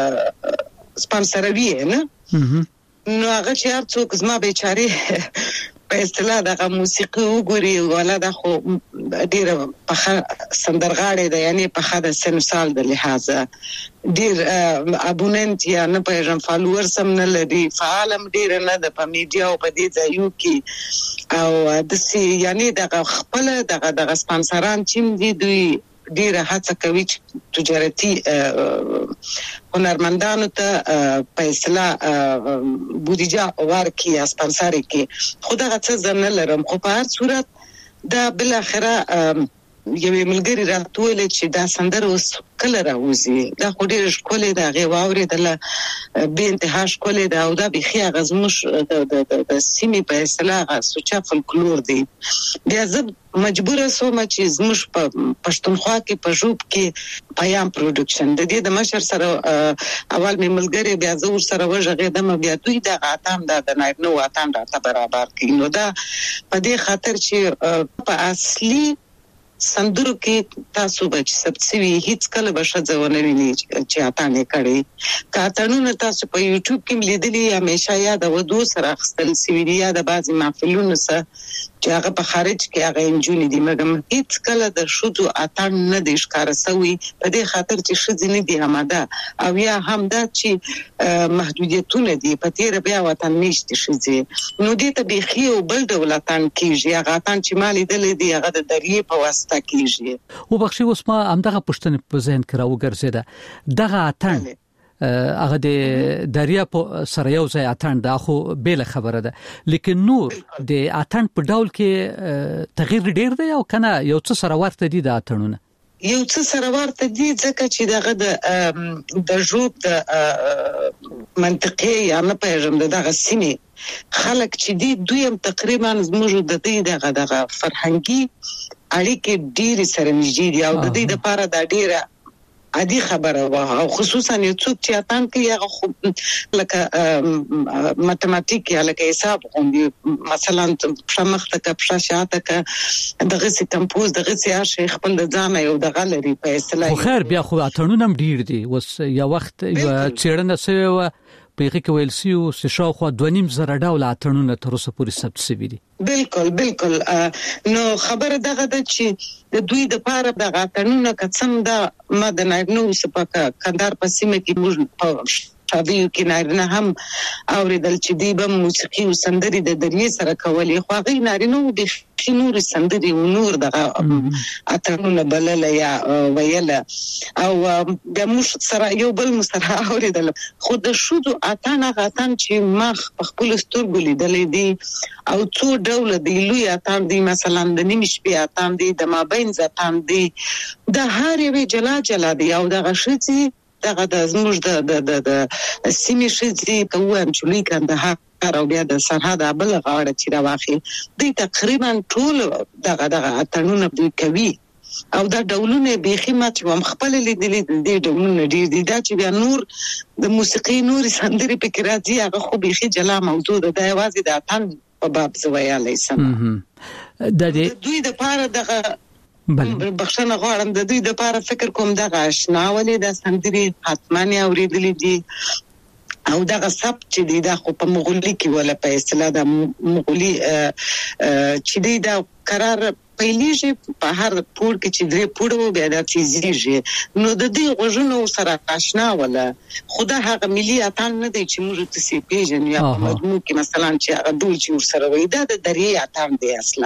سپانسروي نه نو هغه چې هر څوک زما بیچاره په اصطلاح دغه موسیقي وګوري ولا د خو ډیره په سندرغاړي د یعنی په خاطر سنسال د لحاظه ډیر ابوننت یا نه پېژن فالوور سم نه لري فعالم ډیر نه د په میډیا او په دې ځایو کې او د سي یعنی دغه خپل دغه دغه سپانسران چې دي دوی ډیره هڅه کوي چې تجارتي هنرمندانو ته په اصطلاح بودیجه ورکړي یا سپانسري کوي خو دغه څه زنه لرم خو په هر صورت دا بل اخره یوې ملګری راټول چې دا سندره اوس کله راوځي دا خو ډېر ښکلې ده هغې واورېدله بې انتها ښکلې ده او دا بیخي هغه زموږ د سیمې په اصطلاح هغه سوچه فولکلور دی بیا زه مجبوره سومه چې زموږ په پښتونخوا کې په ژوب کې پیام پروډکشن د دې د مشر سره اول مې ملګری بیا زه ورسره وغږېدم بیا دوی دغه اتام دا د نایب نو اتام راته برابر کړي نو دا په دې خاطر چې په اصلي سندرو کې تاسو به چې سبسوي هیڅ کله به ښځه ونه ویني چې اتانې کړي که اتانونه تاسو په یوټیوب کې لیدلي همیشه یاد ودو سره اخیستل سوي دي یا د بعضې محفلونو سره چې هغه په خارج کې هغه انجونې دي مګر هیڅ کله د ښځو اتان نه دی ښکاره سوي په دې خاطر چې ښځې نه دي آماده او یا هم دا چې محدودیتونه دي په تېره بیا وطن میشتې ښځې نو دې ته بیخي یو بل ډول اتان کېږي هغه اتان چې ما لیدلی دی هغه د دریې په واسطه کېږي وبخښئ اوس ما همدغه پوښتنه په ذهن کې راوګرځېده دغه اتان هغه د دریا په سره یو ځای اتن دا خو بیل خبره ده لیکن نور د اتن په ډول کې تغییر ډیر دی او کنه یو څه سره ورته دي د اتنونه یو څه سره ورته دي ځکه چې دغه د د ژوب د منطقې یا نه پېژم دغه سیمه خلک چې دی دویم تقریبا زموږ د دې دغه دغه فرهنګي اړیکې ډیر سره نږدې دي او د دې لپاره دا ډیره عادي خبره وه او خصوصا یو څوک چې اتان کوي هغه خو لکه ماتماتیک یا لکه حساب غوندي مثلا پښه مخته که پښه شاته که دغسې کمپوز دغسې هر شی خپل د ځانه یو دغه لري په اصطلاح خو خیر بیا خو اتنونه هم ډېر دي اوس یو وخت یوه څېړنه سوې وه په هغې کې ویل سوي وو چې شاوخوا دوه نیم زره ډوله اتڼونه تر اوسه پورې ثبت سوي دي بالکل بالکل نو خبره دغه ده چې د دوی د پاره دغه اتڼونه که څه هم دا ما د نایب نو په کندهار په سیمه کې موږ په شادیو کې نارینه هم اورېدل چې دوی به موسیقي او سندرې د دریې سره کولې خو هغوی نارینه وو بیخي نورې سندرې او نور دغه اتڼونه بلله یا ویله او بیا موږ سره یو بل مو سره اورېدل خو د ښځو اتڼ هغه اتڼ چې ما په خپلو سترګو لیدلی دی او څو ډوله دی لوی اتڼ دی مثلا د نیمې شپې اتڼ دی د مابینځ اتڼ دی د هر یوې جلا جلا دی او دغه ښځې دغه د زموږ د د د سیمې ښځې که ووایم چې لوی کندهار او بیا د سرحد بله غاړه چې راواخلي دوی تقریبا ټول دغه دغه اتڼونه دوی کوي او دا ډولونه بیخي ما چې وم خپله لیدلي دې ډولونه ډېر دي دا چې بیا نور د موسیقي نورې سندرې پکې راځي هغه خو بیخي جلا موضوع ده دا یوازې د اتڼ په باب زه ویلی سم د دوی دپاره دغه بخښنه غواړم د دوی دپاره فکر کوم دغه اشنا ولې دا سندرې حتما یې اورېدلې دي او دغه سبک چې دی دا خو په مغولي کې ولا په اصطلاح د مغولي چې دی دا قرار پیلېږي په هر پوړ کې چې درې پوړه وو بیا دا تیزېږي نو د دې غوږونو سره اشنا ولا خو دا هغه ملي اتڼ نه دی چې موږ تاسې پېژنو یا په مجموع کې مثلا چې هغه ډول چې ورسره وایي دا د دریې اتڼ دی اصلا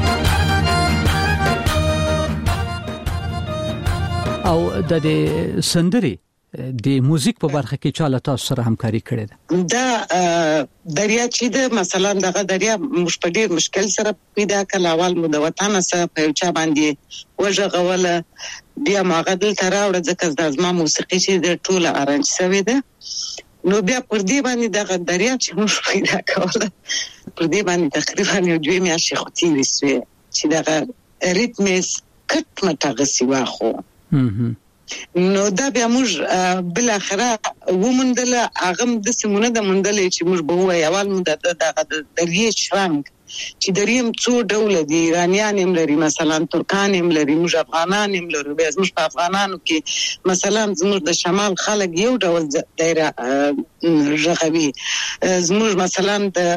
او د دې سندري د موزیک په برخه کې چاله تاسو سره همکاري کړې ده دا دریا چې د مثلا دغه دریا مش په ډیر مشکل سره پیدا کړل اول مو د وطن سره په چا باندې وژغوله بیا ما غدل تراوړ ځکه د ازما موسیقي چې د ټوله ارنج شوی ده نو بیا پر دې باندې دغه دریا چې مش پیدا کوله پر دې باندې تقریبا یو دوه میاشتې خو تیرې سوې چې دغه ریتمس کټ مټغسي واخو نو دا بیا موږ بل اخره ومندله هغه د سیمونه د مندلې چې موږ به وای اول مونږ د دغه د دریې شرنګ چې دریم څو ډول دي ایرانیان هم لري مثلا ترکان هم لري موږ افغانان هم لرو بیا زموږ په افغانانو کې مثلا زموږ د شمال خلک یو ډول دایره ژغوي زموږ مثلا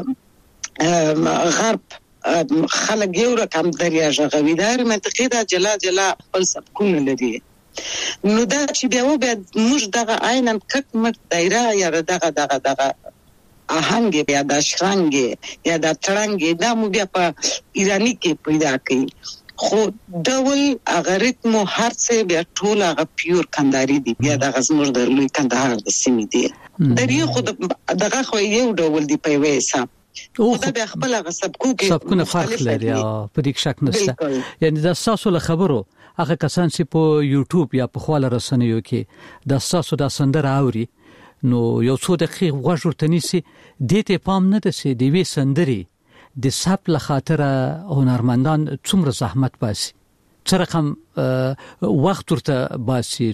د غرب خلک یو رقم دریا ژغوي دا منطقې دا جلا جلا خپل سبکونه لري نو دا چې بیا و بیا موږ دغه عیناً کټ مټ دایره یا دغه دغه دغه آهنګ یا د شرنګ یا د ترنګ دا مو بیا په ایرانی کې پیدا کړي خو ډول هغه ریتم هر څه بیا ټول هغه پیور کنداري دی بیا د غزمور د لوی کندهار د سیمې دی درې خو دغه خو یو ډول دی په وېسا او دا بیا خپل هغه سبکو کې سبکونه فرق لري په دې شک نشته یعنی د تاسو له خبرو هغه کسان چې په یوټیوب یا په خواله رسنیو کې د تاسو د سندره اوري نو یو څو دقیقې غوږ ورته نیسي د ته پام نه دسي دی وی سندري د سپ له خاطر هنرمندان څومره زحمت باسي څه رقم وخت ورته باسي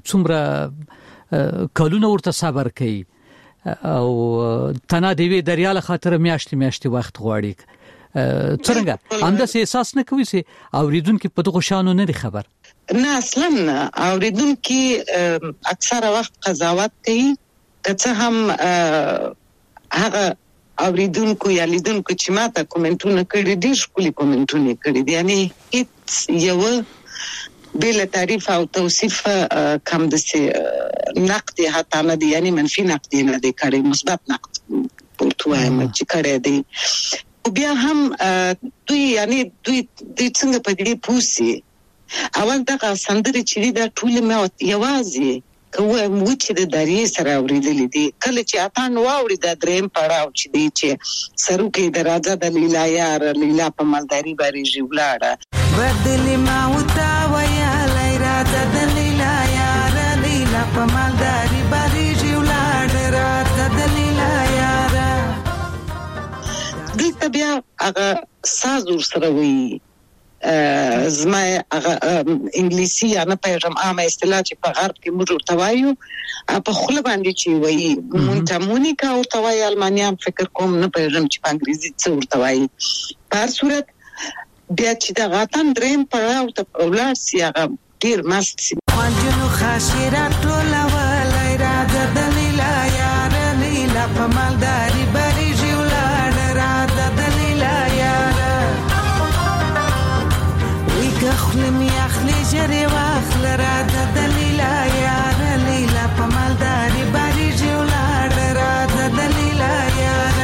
څومره کلونه ورته صبر کوي او تنا دی وی دریاله خاطر میاشتې میاشتې وخت غواړي څنګه انداسه احساس نه کوي سي اوریدونکو په دغه شانو نه خبر نه اصلا نه اوریدونکو اکثره وخت قضاوت کوي که هم هغه اوریدونکو یا لیدونکو چې ماته کومنټونه کړي دي ښکلي کومنټونه کړي دي یعنی هیڅ یو بلا تعریف او توصیف کم دسي نقد حتی نه دي یعنی منفي نقد نه دي کړي مثبت نقد ورته وایم چې کړي دي بیا هم دوی یعنی دوی د څنګه په دې پوسی اول دغه سندري چې دا ټول مې یوازې کوه مو چې د دریې سره اوریدلې دي کله چې اتان واوري د دریم پړاو چې دی چې سرو کې د راځه د لیلا یار لیلا په مالداري باندې ژولاړه بدلی ما وتا ویا لیلا د لیلا یار لیلا په مالداري باندې ژولاړه راځه د لیلا یار دې بیا هغه ساز سره وی زما هغه انګلیسي یا نه پېژم عامه اصطلاح چې په غرب کې موږ ورتوایو په خپل باندې چې وایي مونټامونیکا ورتوایي المانیان فکر کوم نه پېژم چې په انګریزي څه ورتوایي په هر صورت بیا چې دا غاتن دریم پړاو ته اولاد سي هغه ډیر مست سي مانجنو خاصرات ټوله ولای راځه د لیلا یار لیلا په مالداري باندې ژولاړه راځه د لیلا یار خپل می اخلي جري واخل را د لیلا یار لیلا په مالداري باندې جوړه را د لیلا یار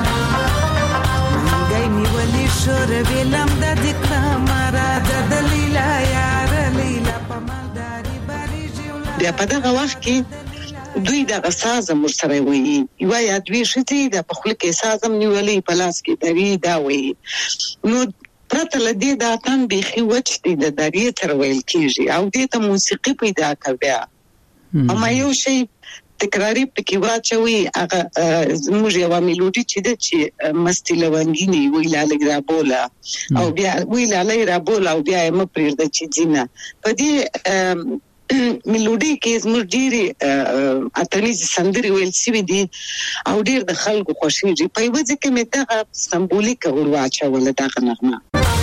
منګي می ولي شور ویلم د دکړه مارا د لیلا یار لیلا په مالداري باندې جوړه بیا په دغه وخت کې دوی د ساز مر سره وي یو یا دوی شتي د په خپل کې سازم نیولې په لاس کې دوی دا وي نو پرته لدی دا تن بيخي وچتي د دریې تر ویل کیږي او دې ته موسیقي پیدا کوي اما یو شی تکراری پکې واچوي هغه زموږ یو میلودي چې د چې مستی لونګینی ویلا لګرا بولا او بیا ویلا لګرا بولا او بیا م پرېږده چې جنا په دې میلودي کې زموږ ډېری اتنیز سندري ویل سوي دي او ډېر د خلکو خوشیږي په یوه ځکه مې دغه سمبولیک ورواچول دغه نغمه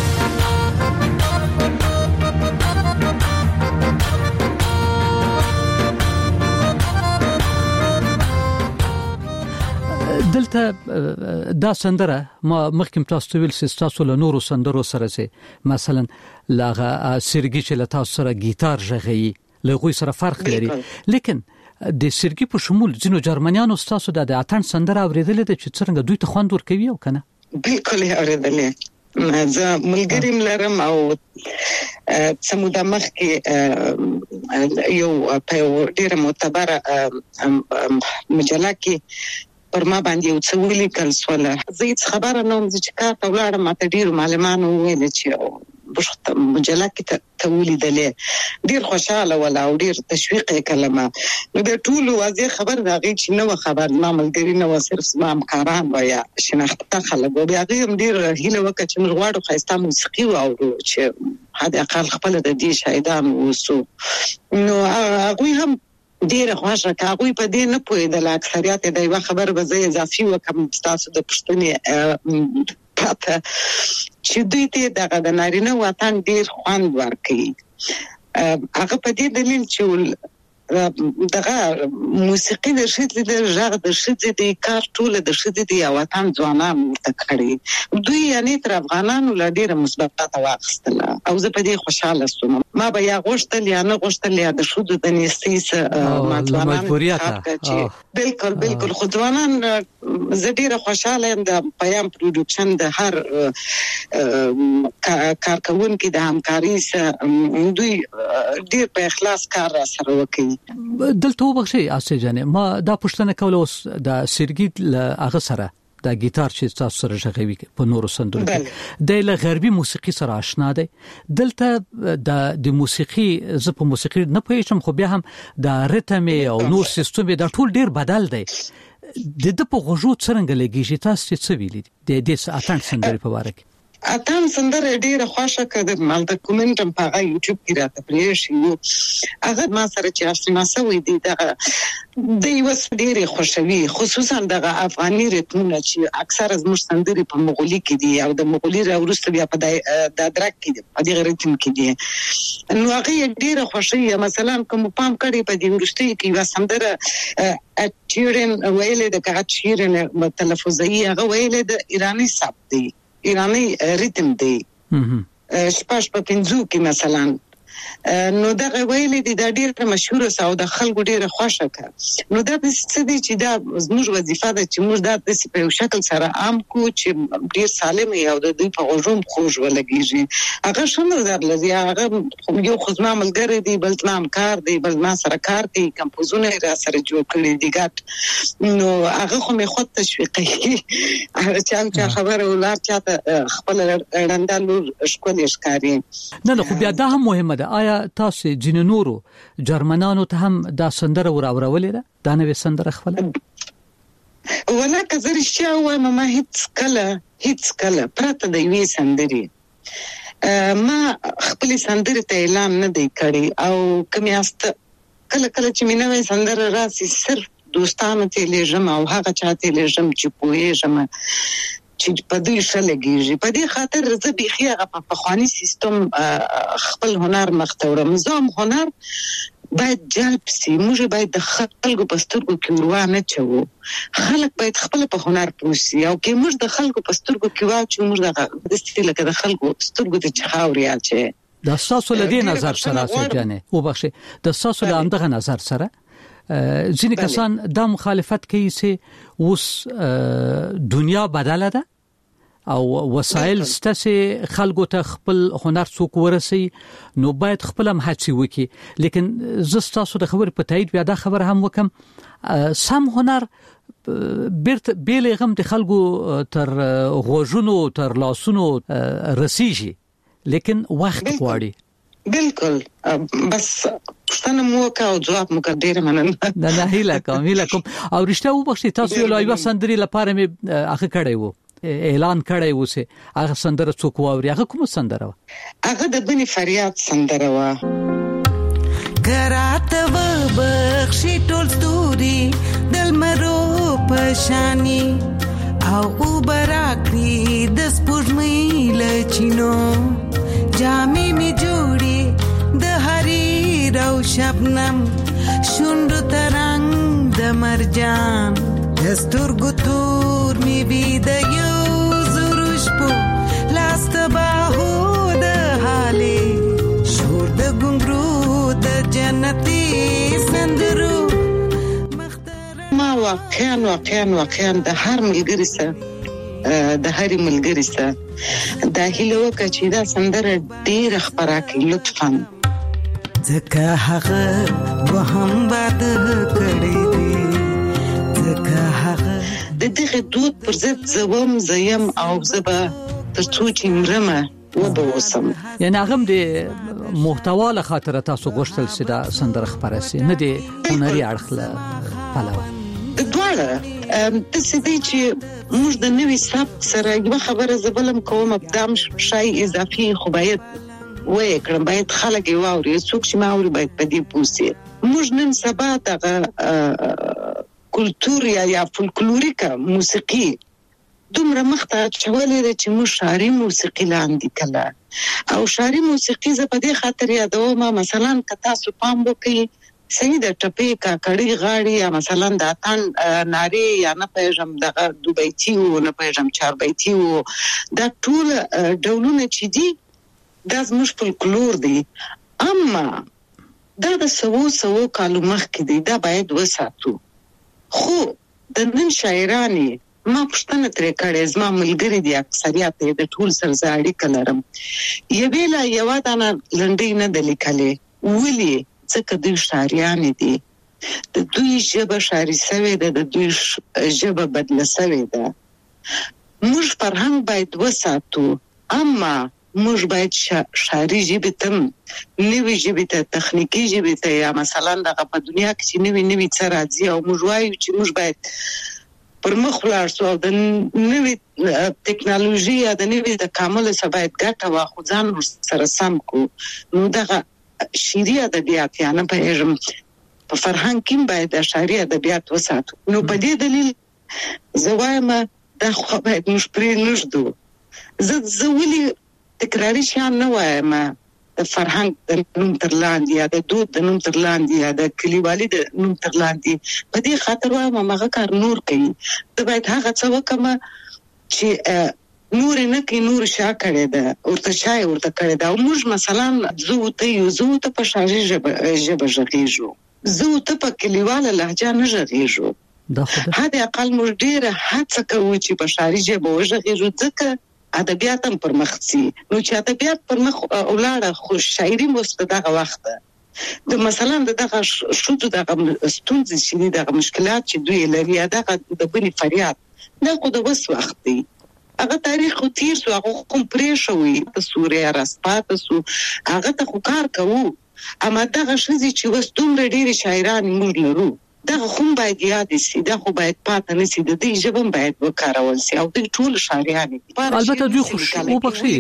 دلته دا سندره ما مخکې تاسو ویل چې تاسو له نورو سندرو سره سي مثلا لاغه سرګي چې له تاسو سره گیتار ژغي له غوي سره فرق لري لیکن د سرګي په شمول ځینو جرمنیانو تاسو د اتن سندره اوریدلې چې څنګه دوی ته خوند ورکوي او کنه بالکل اوریدلې زه ملګری ملرم او سموده مخ کې یو په ډیره معتبره مجله کې پر ما باندې یو څه ولیکل سواله زه هیڅ خبره نه وم چې کار ته ولاړم ماته ډیر معلومات وویل چې بشته مجله کې ته ولیدلې ډیر خوشاله ولا او ډیر تشویق کلمه نو د ټول واضح خبر راغی چې نو خبر ما ملګری نو صرف ما همکاران ویا شناخته خلک او بیا غیر ډیر هیله وکړه چې موږ غواړو خاصه موسیقي او چې هدا اقل خپل د دې شاهدان وسو نو هغه هم ډیره خوښه کاغوي په دې نه پوهیدل اکثریت د یو خبر به زه اضافي وکم تاسو د پښتنې امریکا ته چې دوی ته دغه د نارینه وطن ډیر خوند ورکوي. هغه په دې دلیل چې دغه موسیقي د شته د ژغ د شته د کار ټول د شته د وطن ځوانان ورته کړی دوی یعنی تر افغانانو لا ډیره مثبت واخستل او زه په دې خوشاله سوم. ما به یا غوښتل یا نه غوښتل یا د شود د نيستي څه مجبوریت بالکل بالکل خو ځوانان زه ډیره خوشاله یم د پیام پروډکشن د هر کارکونکو د همکاري سره دوی ډیر په اخلاص کار را سره وکړي. دلته وبخښي اسه جانې ما دا پښتنه کوله اوس د سرګیټ ل هغه سره د ګیټار چې تاسو سره ژغوي په نورو سندرو کې د له غربي موسیقي سره آشنا دی. دلته د د موسیقي ز په موسیقي نه پېښم خو بیا هم د ریتم او نور سیستم دا ټول ډیر بدل دی. د د په غوږو څنګه لګیږي تاسو څه ویلي د دې اتن سندري په واره کې؟ اتم سندره ډیره خوښه کړه مال د کومنټم په یوټیوب کې راته پرې شي هغه ما سره چې آشنا شوی دی دغه د یو ډیره خوشوي خصوصا دغه افغاني ریتمونه چې اکثر از مش سندري په مغولي کې دي او د مغولي راورسته بیا په د درک کې دي په دې ریتم کې دي نو هغه ډیره خوشوي. مثلا کوم پام کړی په دې ورشته کې یو سندره اچیرن ویلې د کاچیرن تلفظي هغه ویلې د ایرانی سبت دی ایرانی ریتم دی شپږ په پنځو کې مثلا نو دا ویلې دي دا ډیره مشهور او د خلکو ډیره خوښه کړه. نو دا د څه دي چې دا زموږ وظیفه ده چې موږ دا د په شکل سره عام کو چې ډیر سالم او د دوی په غوږم خوږ ولګيږي. هغه شنو درلږي هغه یو خدمت ملګری دی بل نام کار دی بل ما سره کار دی کمپوزونه را سره جوړ کړی دی ګټ نو هغه خو مې خود تشویقي هغه چې خبره ولر چاته خپل رندالو شکول ښکاری نه نه خو بیا دا هم مهمه ده. آیا تاسو جن نورو جرمنانو ته هم دا سندره وراورولې ده دا نوې سندره خپل ولا کزر شیا و ما هیڅ کله هیڅ کله پرته د وی سندري ما خپل سندره ته اعلان نه دی کړی او کمیاست کله کله چې مینه سندره راسي صرف دوستانو ته لېږم او هغه چاته لېږم چې پوهېږم چې په دې شلګيږي. په دې خاطر زه بيخي هغه په فخواني سیستم خپل هنر مختورم. زوم هنر باید جلب سي موږ باید د خلکو په سترګو کې ورونه چوو خلک باید خپل په هنر پوسي او کې موږ د خلکو په سترګو کې واچو موږ د ستیل کې د خلکو سترګو ته چخاوري اچي. د تاسو له دې نظر سره سجانه وبخښي د تاسو له همدغه نظر سره ځینې کسان د مخالفت کوي چې اوس دنیا بدله ده او وسایل ستاسو خلکو ته خپل هنر څوک ورسي نو باید خپل هم هڅه وکړي. لیکن زه تاسو د خبر په تایید بیا دا خبر هم وکم سم هنر بیرته بیلغم د خلکو تر غوژونو تر لاسونو رسیږي لیکن وخت غواړي. بالکل بس ستنه مو کا او جواب مو کا ډیر مننه. نه نه هیله کوم هیله کوم او رښتیا وبخښئ تاسو یو لایو سندري لپاره مې اخه کړی وو اعلان کړی و چې هغه سندره څوک واوري هغه کوم سندره و هغه د بني فریاد سندره و ګرات و بخشي ټول ستوري دل مرو پشانی او وبراکري د سپوږمۍ لچینو جامې می جوړي د حریر او شبنم شوند ترنګ د مرجان دستور ګتور می بي د یو زروش په لاست باهو د حالي شور د ګنګرو د جنتي سندرو ما واقعا واقعا واقعا د هر ملګری سره د هر ملګری سره د هیلو کچې دا سندره ډیر خبره کوي لطفا ځکه هغه وهم باد کړی دی ځکه هغه د دغه دود پر ضد زوم زیم او زبا ترڅو چې مرمه وبوسم یعنی هغه د محتوا له خاطر تاسو غوښتل چې دا سندره خبره سي نه دی هنري اړخ له پلوه دواړه د سدي چې موږ د نوې سبک سره یو خبره زبلم کوم ابدام شای اضافي خو باید وای کړم باید خلک یې واوري څوک چې ما اوري باید په دې پوسي. موږ نن سبا دغه کلتور یا فولکلوریکا موسیقي دومره مخته چولې چې مو شعري موسیقي لاندې کله او شعري موسیقي ز په دې خاطر یادوم مثلا کتا سو پام وکي سید ټپې کا کړي غاړي یا مثلا د اتن ناری یا نه پېژم د دوبېتی او نه پېژم چار بیتی او دا ټول ډولونه چې دي دا زموږ فولکلور دی اما دا د سوو سوو کالو مخکې دی دا باید وساتو خو د نن شاعرانی ما پښتنه ترې کړې زما ملګری دي اکثریت د ټول سر زاړي کلرم یوه لا یو دا نه لنډي نه د لیکلې ولي ځکه دوی شاعران دي د دوی ژبه شاعري سوي ده د دوی ژبه بدله سوي ده موږ فرهنګ باید وساتو اما موږ باید شاعري ژبه تم نوې ژبه ته تخنیکی ژبه ته یا مثلا د په دنیا کې چې نوې نوې څه راځي او موږ وایو چې موږ باید پر مخ ولاړ شو د نوې ټکنالوژي یا د نوې د کامل څخه باید ګټه واخو ځان سره سم کو نو دغه شعري ادبیات یا نه پېژم په فرهنګ کې باید شعري ادبیات وساتو نو په دې دلیل زوایم دا خو باید موږ پرې نشو زه زولي تکراری شان نه وایم د فرهنګ د نوم تر لاندې یا د دود د نوم تر لاندې یا د کلیوالي د نوم تر لاندې په دې خاطر وایم هغه کار نور کوي ته باید هغه څه وکړه چې نور نه کې نور شا کړي ده ورته شای ورته کړي ده او موږ مثلا زو ته یو زو ته په شاعري ژبه ژبه ژغېږو زو ته په کلیواله لهجه نه ژغېږو دا خو ده هدا اقل موږ ډېر هڅه کوو چې په شاعري ژبه وژغېږو ځکه ادبیات هم پر مخ سي نو چې ادبیات پر مخ ولاړه خو شاعري مستدغه وخت د مثلا دغه شوت دغه ستونزې چې دغه مشکلات چې دوی لري دغه د بني فریاد دا خو د وس وخت دی هغه تاریخ خو تیر سو هغه کوم پرې شوی د سوریا راسپات سو هغه ته خو کار کوو اما دغه شذي چې وستوم ډېری شاعران موږ لرو دغه خو باید یاد شي دغه باید پاتې نشي د دې ژبه باید وکارول شي او د ټول شاعران البته دوی خو او بخشي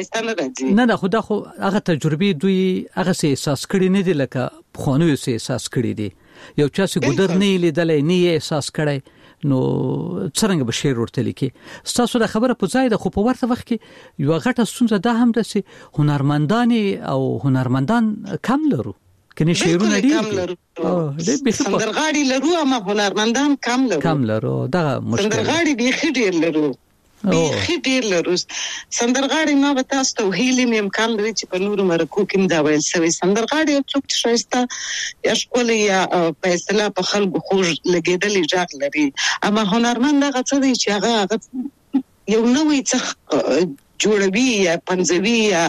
نه نه خدا خو هغه تجربه دوی هغه سي احساس کړی نه دي لکه خونوي سي احساس کړی دي یو چا سي ګدر نه لیدلې نه احساس کړی نو څنګه به شعر ورته لیکي تاسو د خبره په ځای د خو په ورته وخت کې یو غټه ستونزه ده هم ده چې هنرمندان او هنرمندان کم لرو کني شعرونه دي او د به سندرغاړي لرو اما هنرمندان کم لرو کم لرو دا مشکل سندرغاړي به ډیر لرو به ډیر لرو سندرغاړي ما به تاسو ته هیلې امکان لري چې په نورو مرکو کې دا ویل سوي سندرغاړي څوک چې شایسته یا شکول یا په اصطلاح په خلکو خوږ لګیدلې ځاګ لري اما هنرمند هغه څه دی چې هغه یو نوې څه جوړوي یا پنځوي یا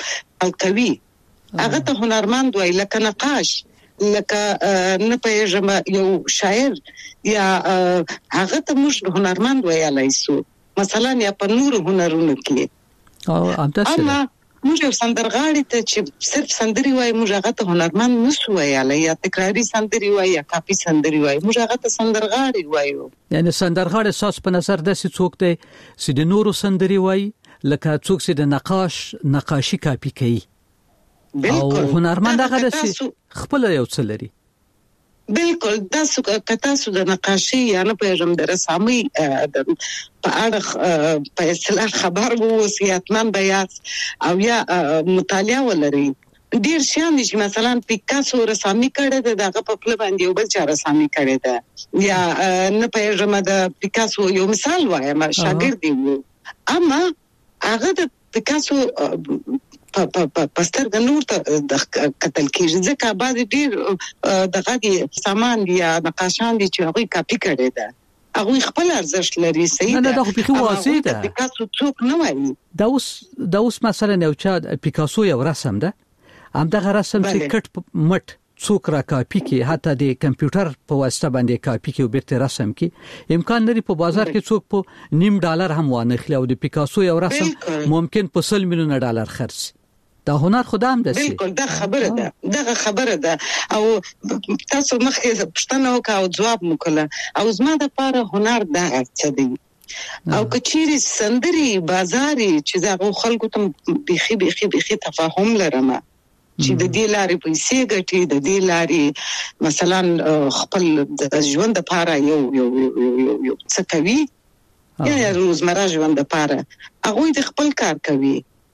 الکوي هغه ته هنرمند وای لکه نقاش لکه نه پېژم یو شاعر یا هغه ته موږ هنرمند وایلای سو مثلا یا په نور هنرونو کې او امتاسه اما موږ یو سندرغاړي ته چې صرف سندري وای موږ هغه ته هنرمند نشو وایلای یا تکراری سندري وای یا کاپي سندري وای موږ هغه ته سندرغاړي وایو یعنی سندرغاړي ساس په نظر د څوک دی چې د نورو سندري وای لکه څوک چې د نقاش نقاشي کاپي کوي او هنرمند هغه د خپل یو څه لري بالکل تاسو کتاسو د نقاشي یا نه پېژم د رسامي په اړه په اصطلاح خبر وو سیاتمن بیات او یا مطالعه ولري ډیر شان چې مثلا پیکاسو رسامي کړي ده دغه په خپل باندې یو بل چا رسامي کړي ده یا نه پېژم د پیکاسو یو مثال وایم شاګرد دی اما هغه د پیکاسو په پستر د نور ته د قتل کېږي ځکه بعد ډیر دغه دي سامان یا نقاشان دي چې هغه کاپي کړي ده هغه خپل ارزښت لري صحیح نه دا خو په واسطه ده پیکاسو څوک نه وایي دا اوس دا اوس مثلا یو چا پیکاسو یو رسم ده هم دغه رسم چې کټ مټ څوک را کاپي کې حتی د کمپیوټر په واسطه باندې کاپي کې او بیرته رسم کې امکان لري په بازار کې څوک په نیم ډالر هم وانه خلي او د پیکاسو یو رسم ممکن په سل میلیون ډالر خرڅ دا هنر خدام ده بالکل دا خبره ده دغه خبره ده او تاسو مخکې پښتنه وکاو جواب وکړه او زما د پاره هنر دا څه دی او کچيري سندري بازاري چې دا خلکو ته بيخي بيخي بيخي تفاهم لرمه چې د دې لارې پیسې ګټي د دې لارې مثلا خپل د ژوند لپاره یو یو یو یو څه کوي یا روزمره ژوند لپاره هغه د خپل کار کوي.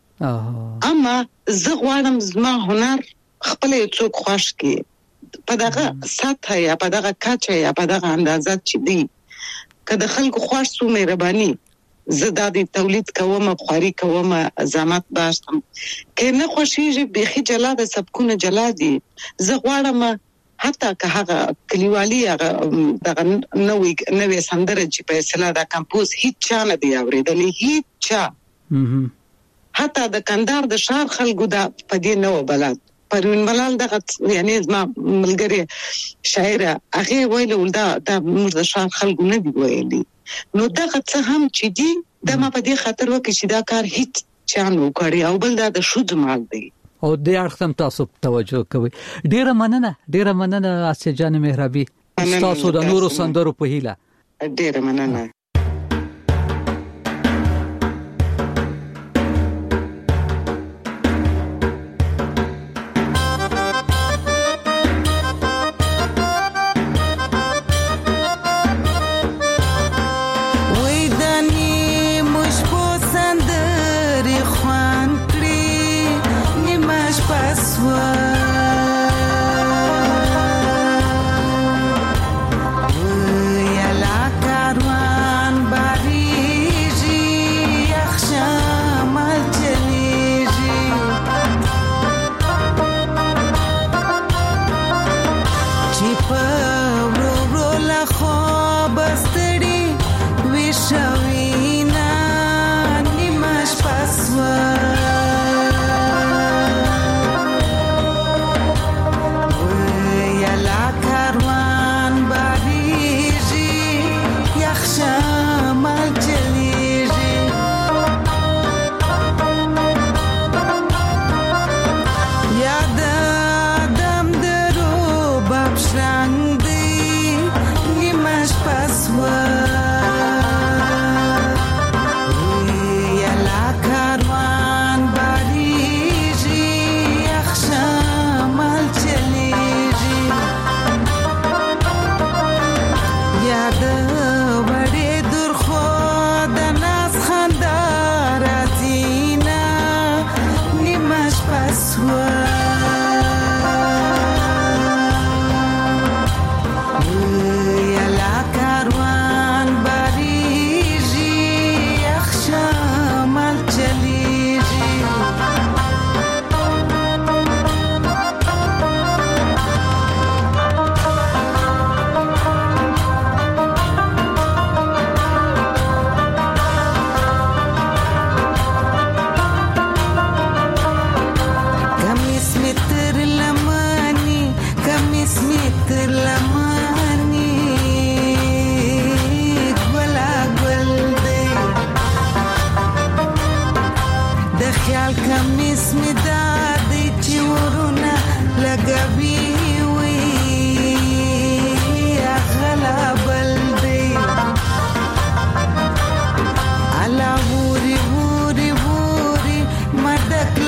اما زه غواړم زما هنر خپل څوک خوښ کړي په دغه سطح یا په دغه کچه یا په دغه اندازه چې دی کله خلکو خوښ سو مهرباني زه د دې تولید کوم خوري کوم زحمت باشم کې نه خوشيږي بيخي جلاد سبکونه جلادي زه غواړم حتی که هغه کلیوالي هغه دغه نوې نوې سندره چې په اصطلاح د کمپوز هیڅ چا نه دی اورېدلې هیڅ چا حتی د کندهار د شهر خلکو دا په دې نو بلد پروین ملال دغه یعنی زما ملګری شاعر هغه ویل ولدا د موږ د شهر خلکو نه دی ویلي نو دغه څه هم چې دی د ما په دې خاطر وکړي چې دا کار هیڅ چا نه وکړي او بل دا د شود مال دی او د اړخم تاسو توجه کوي. ډیره مننه ډیره مننه اسیا جان مهربي تاسو د نورو سندرو په هیله. ډیره مننه.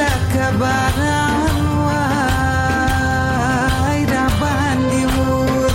Baran wai ra bandi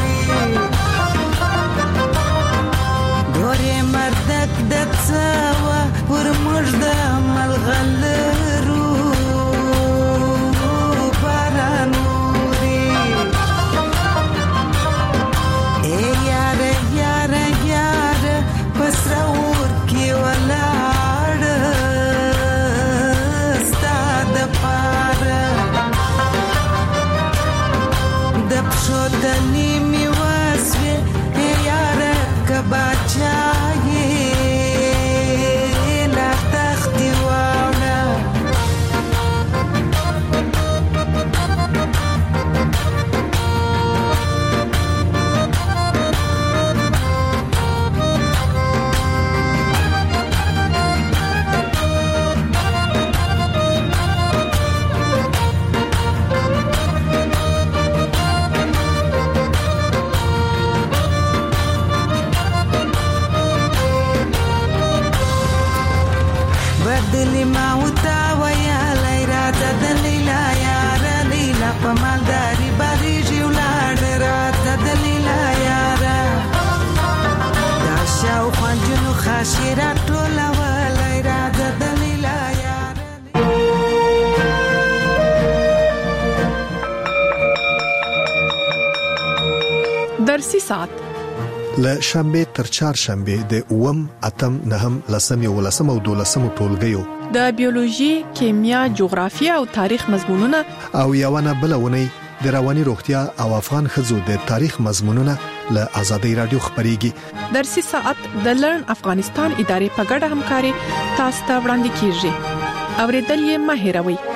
درسي ساعت ل شنبه تر چهارشنبه د اوم اتم نهم لسم یو لسم او دولسم ټولګیو د بیولوژي، کیمیا، جغرافیه او تاریخ مضمونونه او یوونه بلونه د رواني روغتیا او افغان خزو د تاریخ مضمونونه له آزادۍ رادیو خبريږي. درسي ساعت د لرن افغانستان ادارې په ګډه همکاري تاسو ته وړاندې کیږي. اوریدل یې مه هېروئ.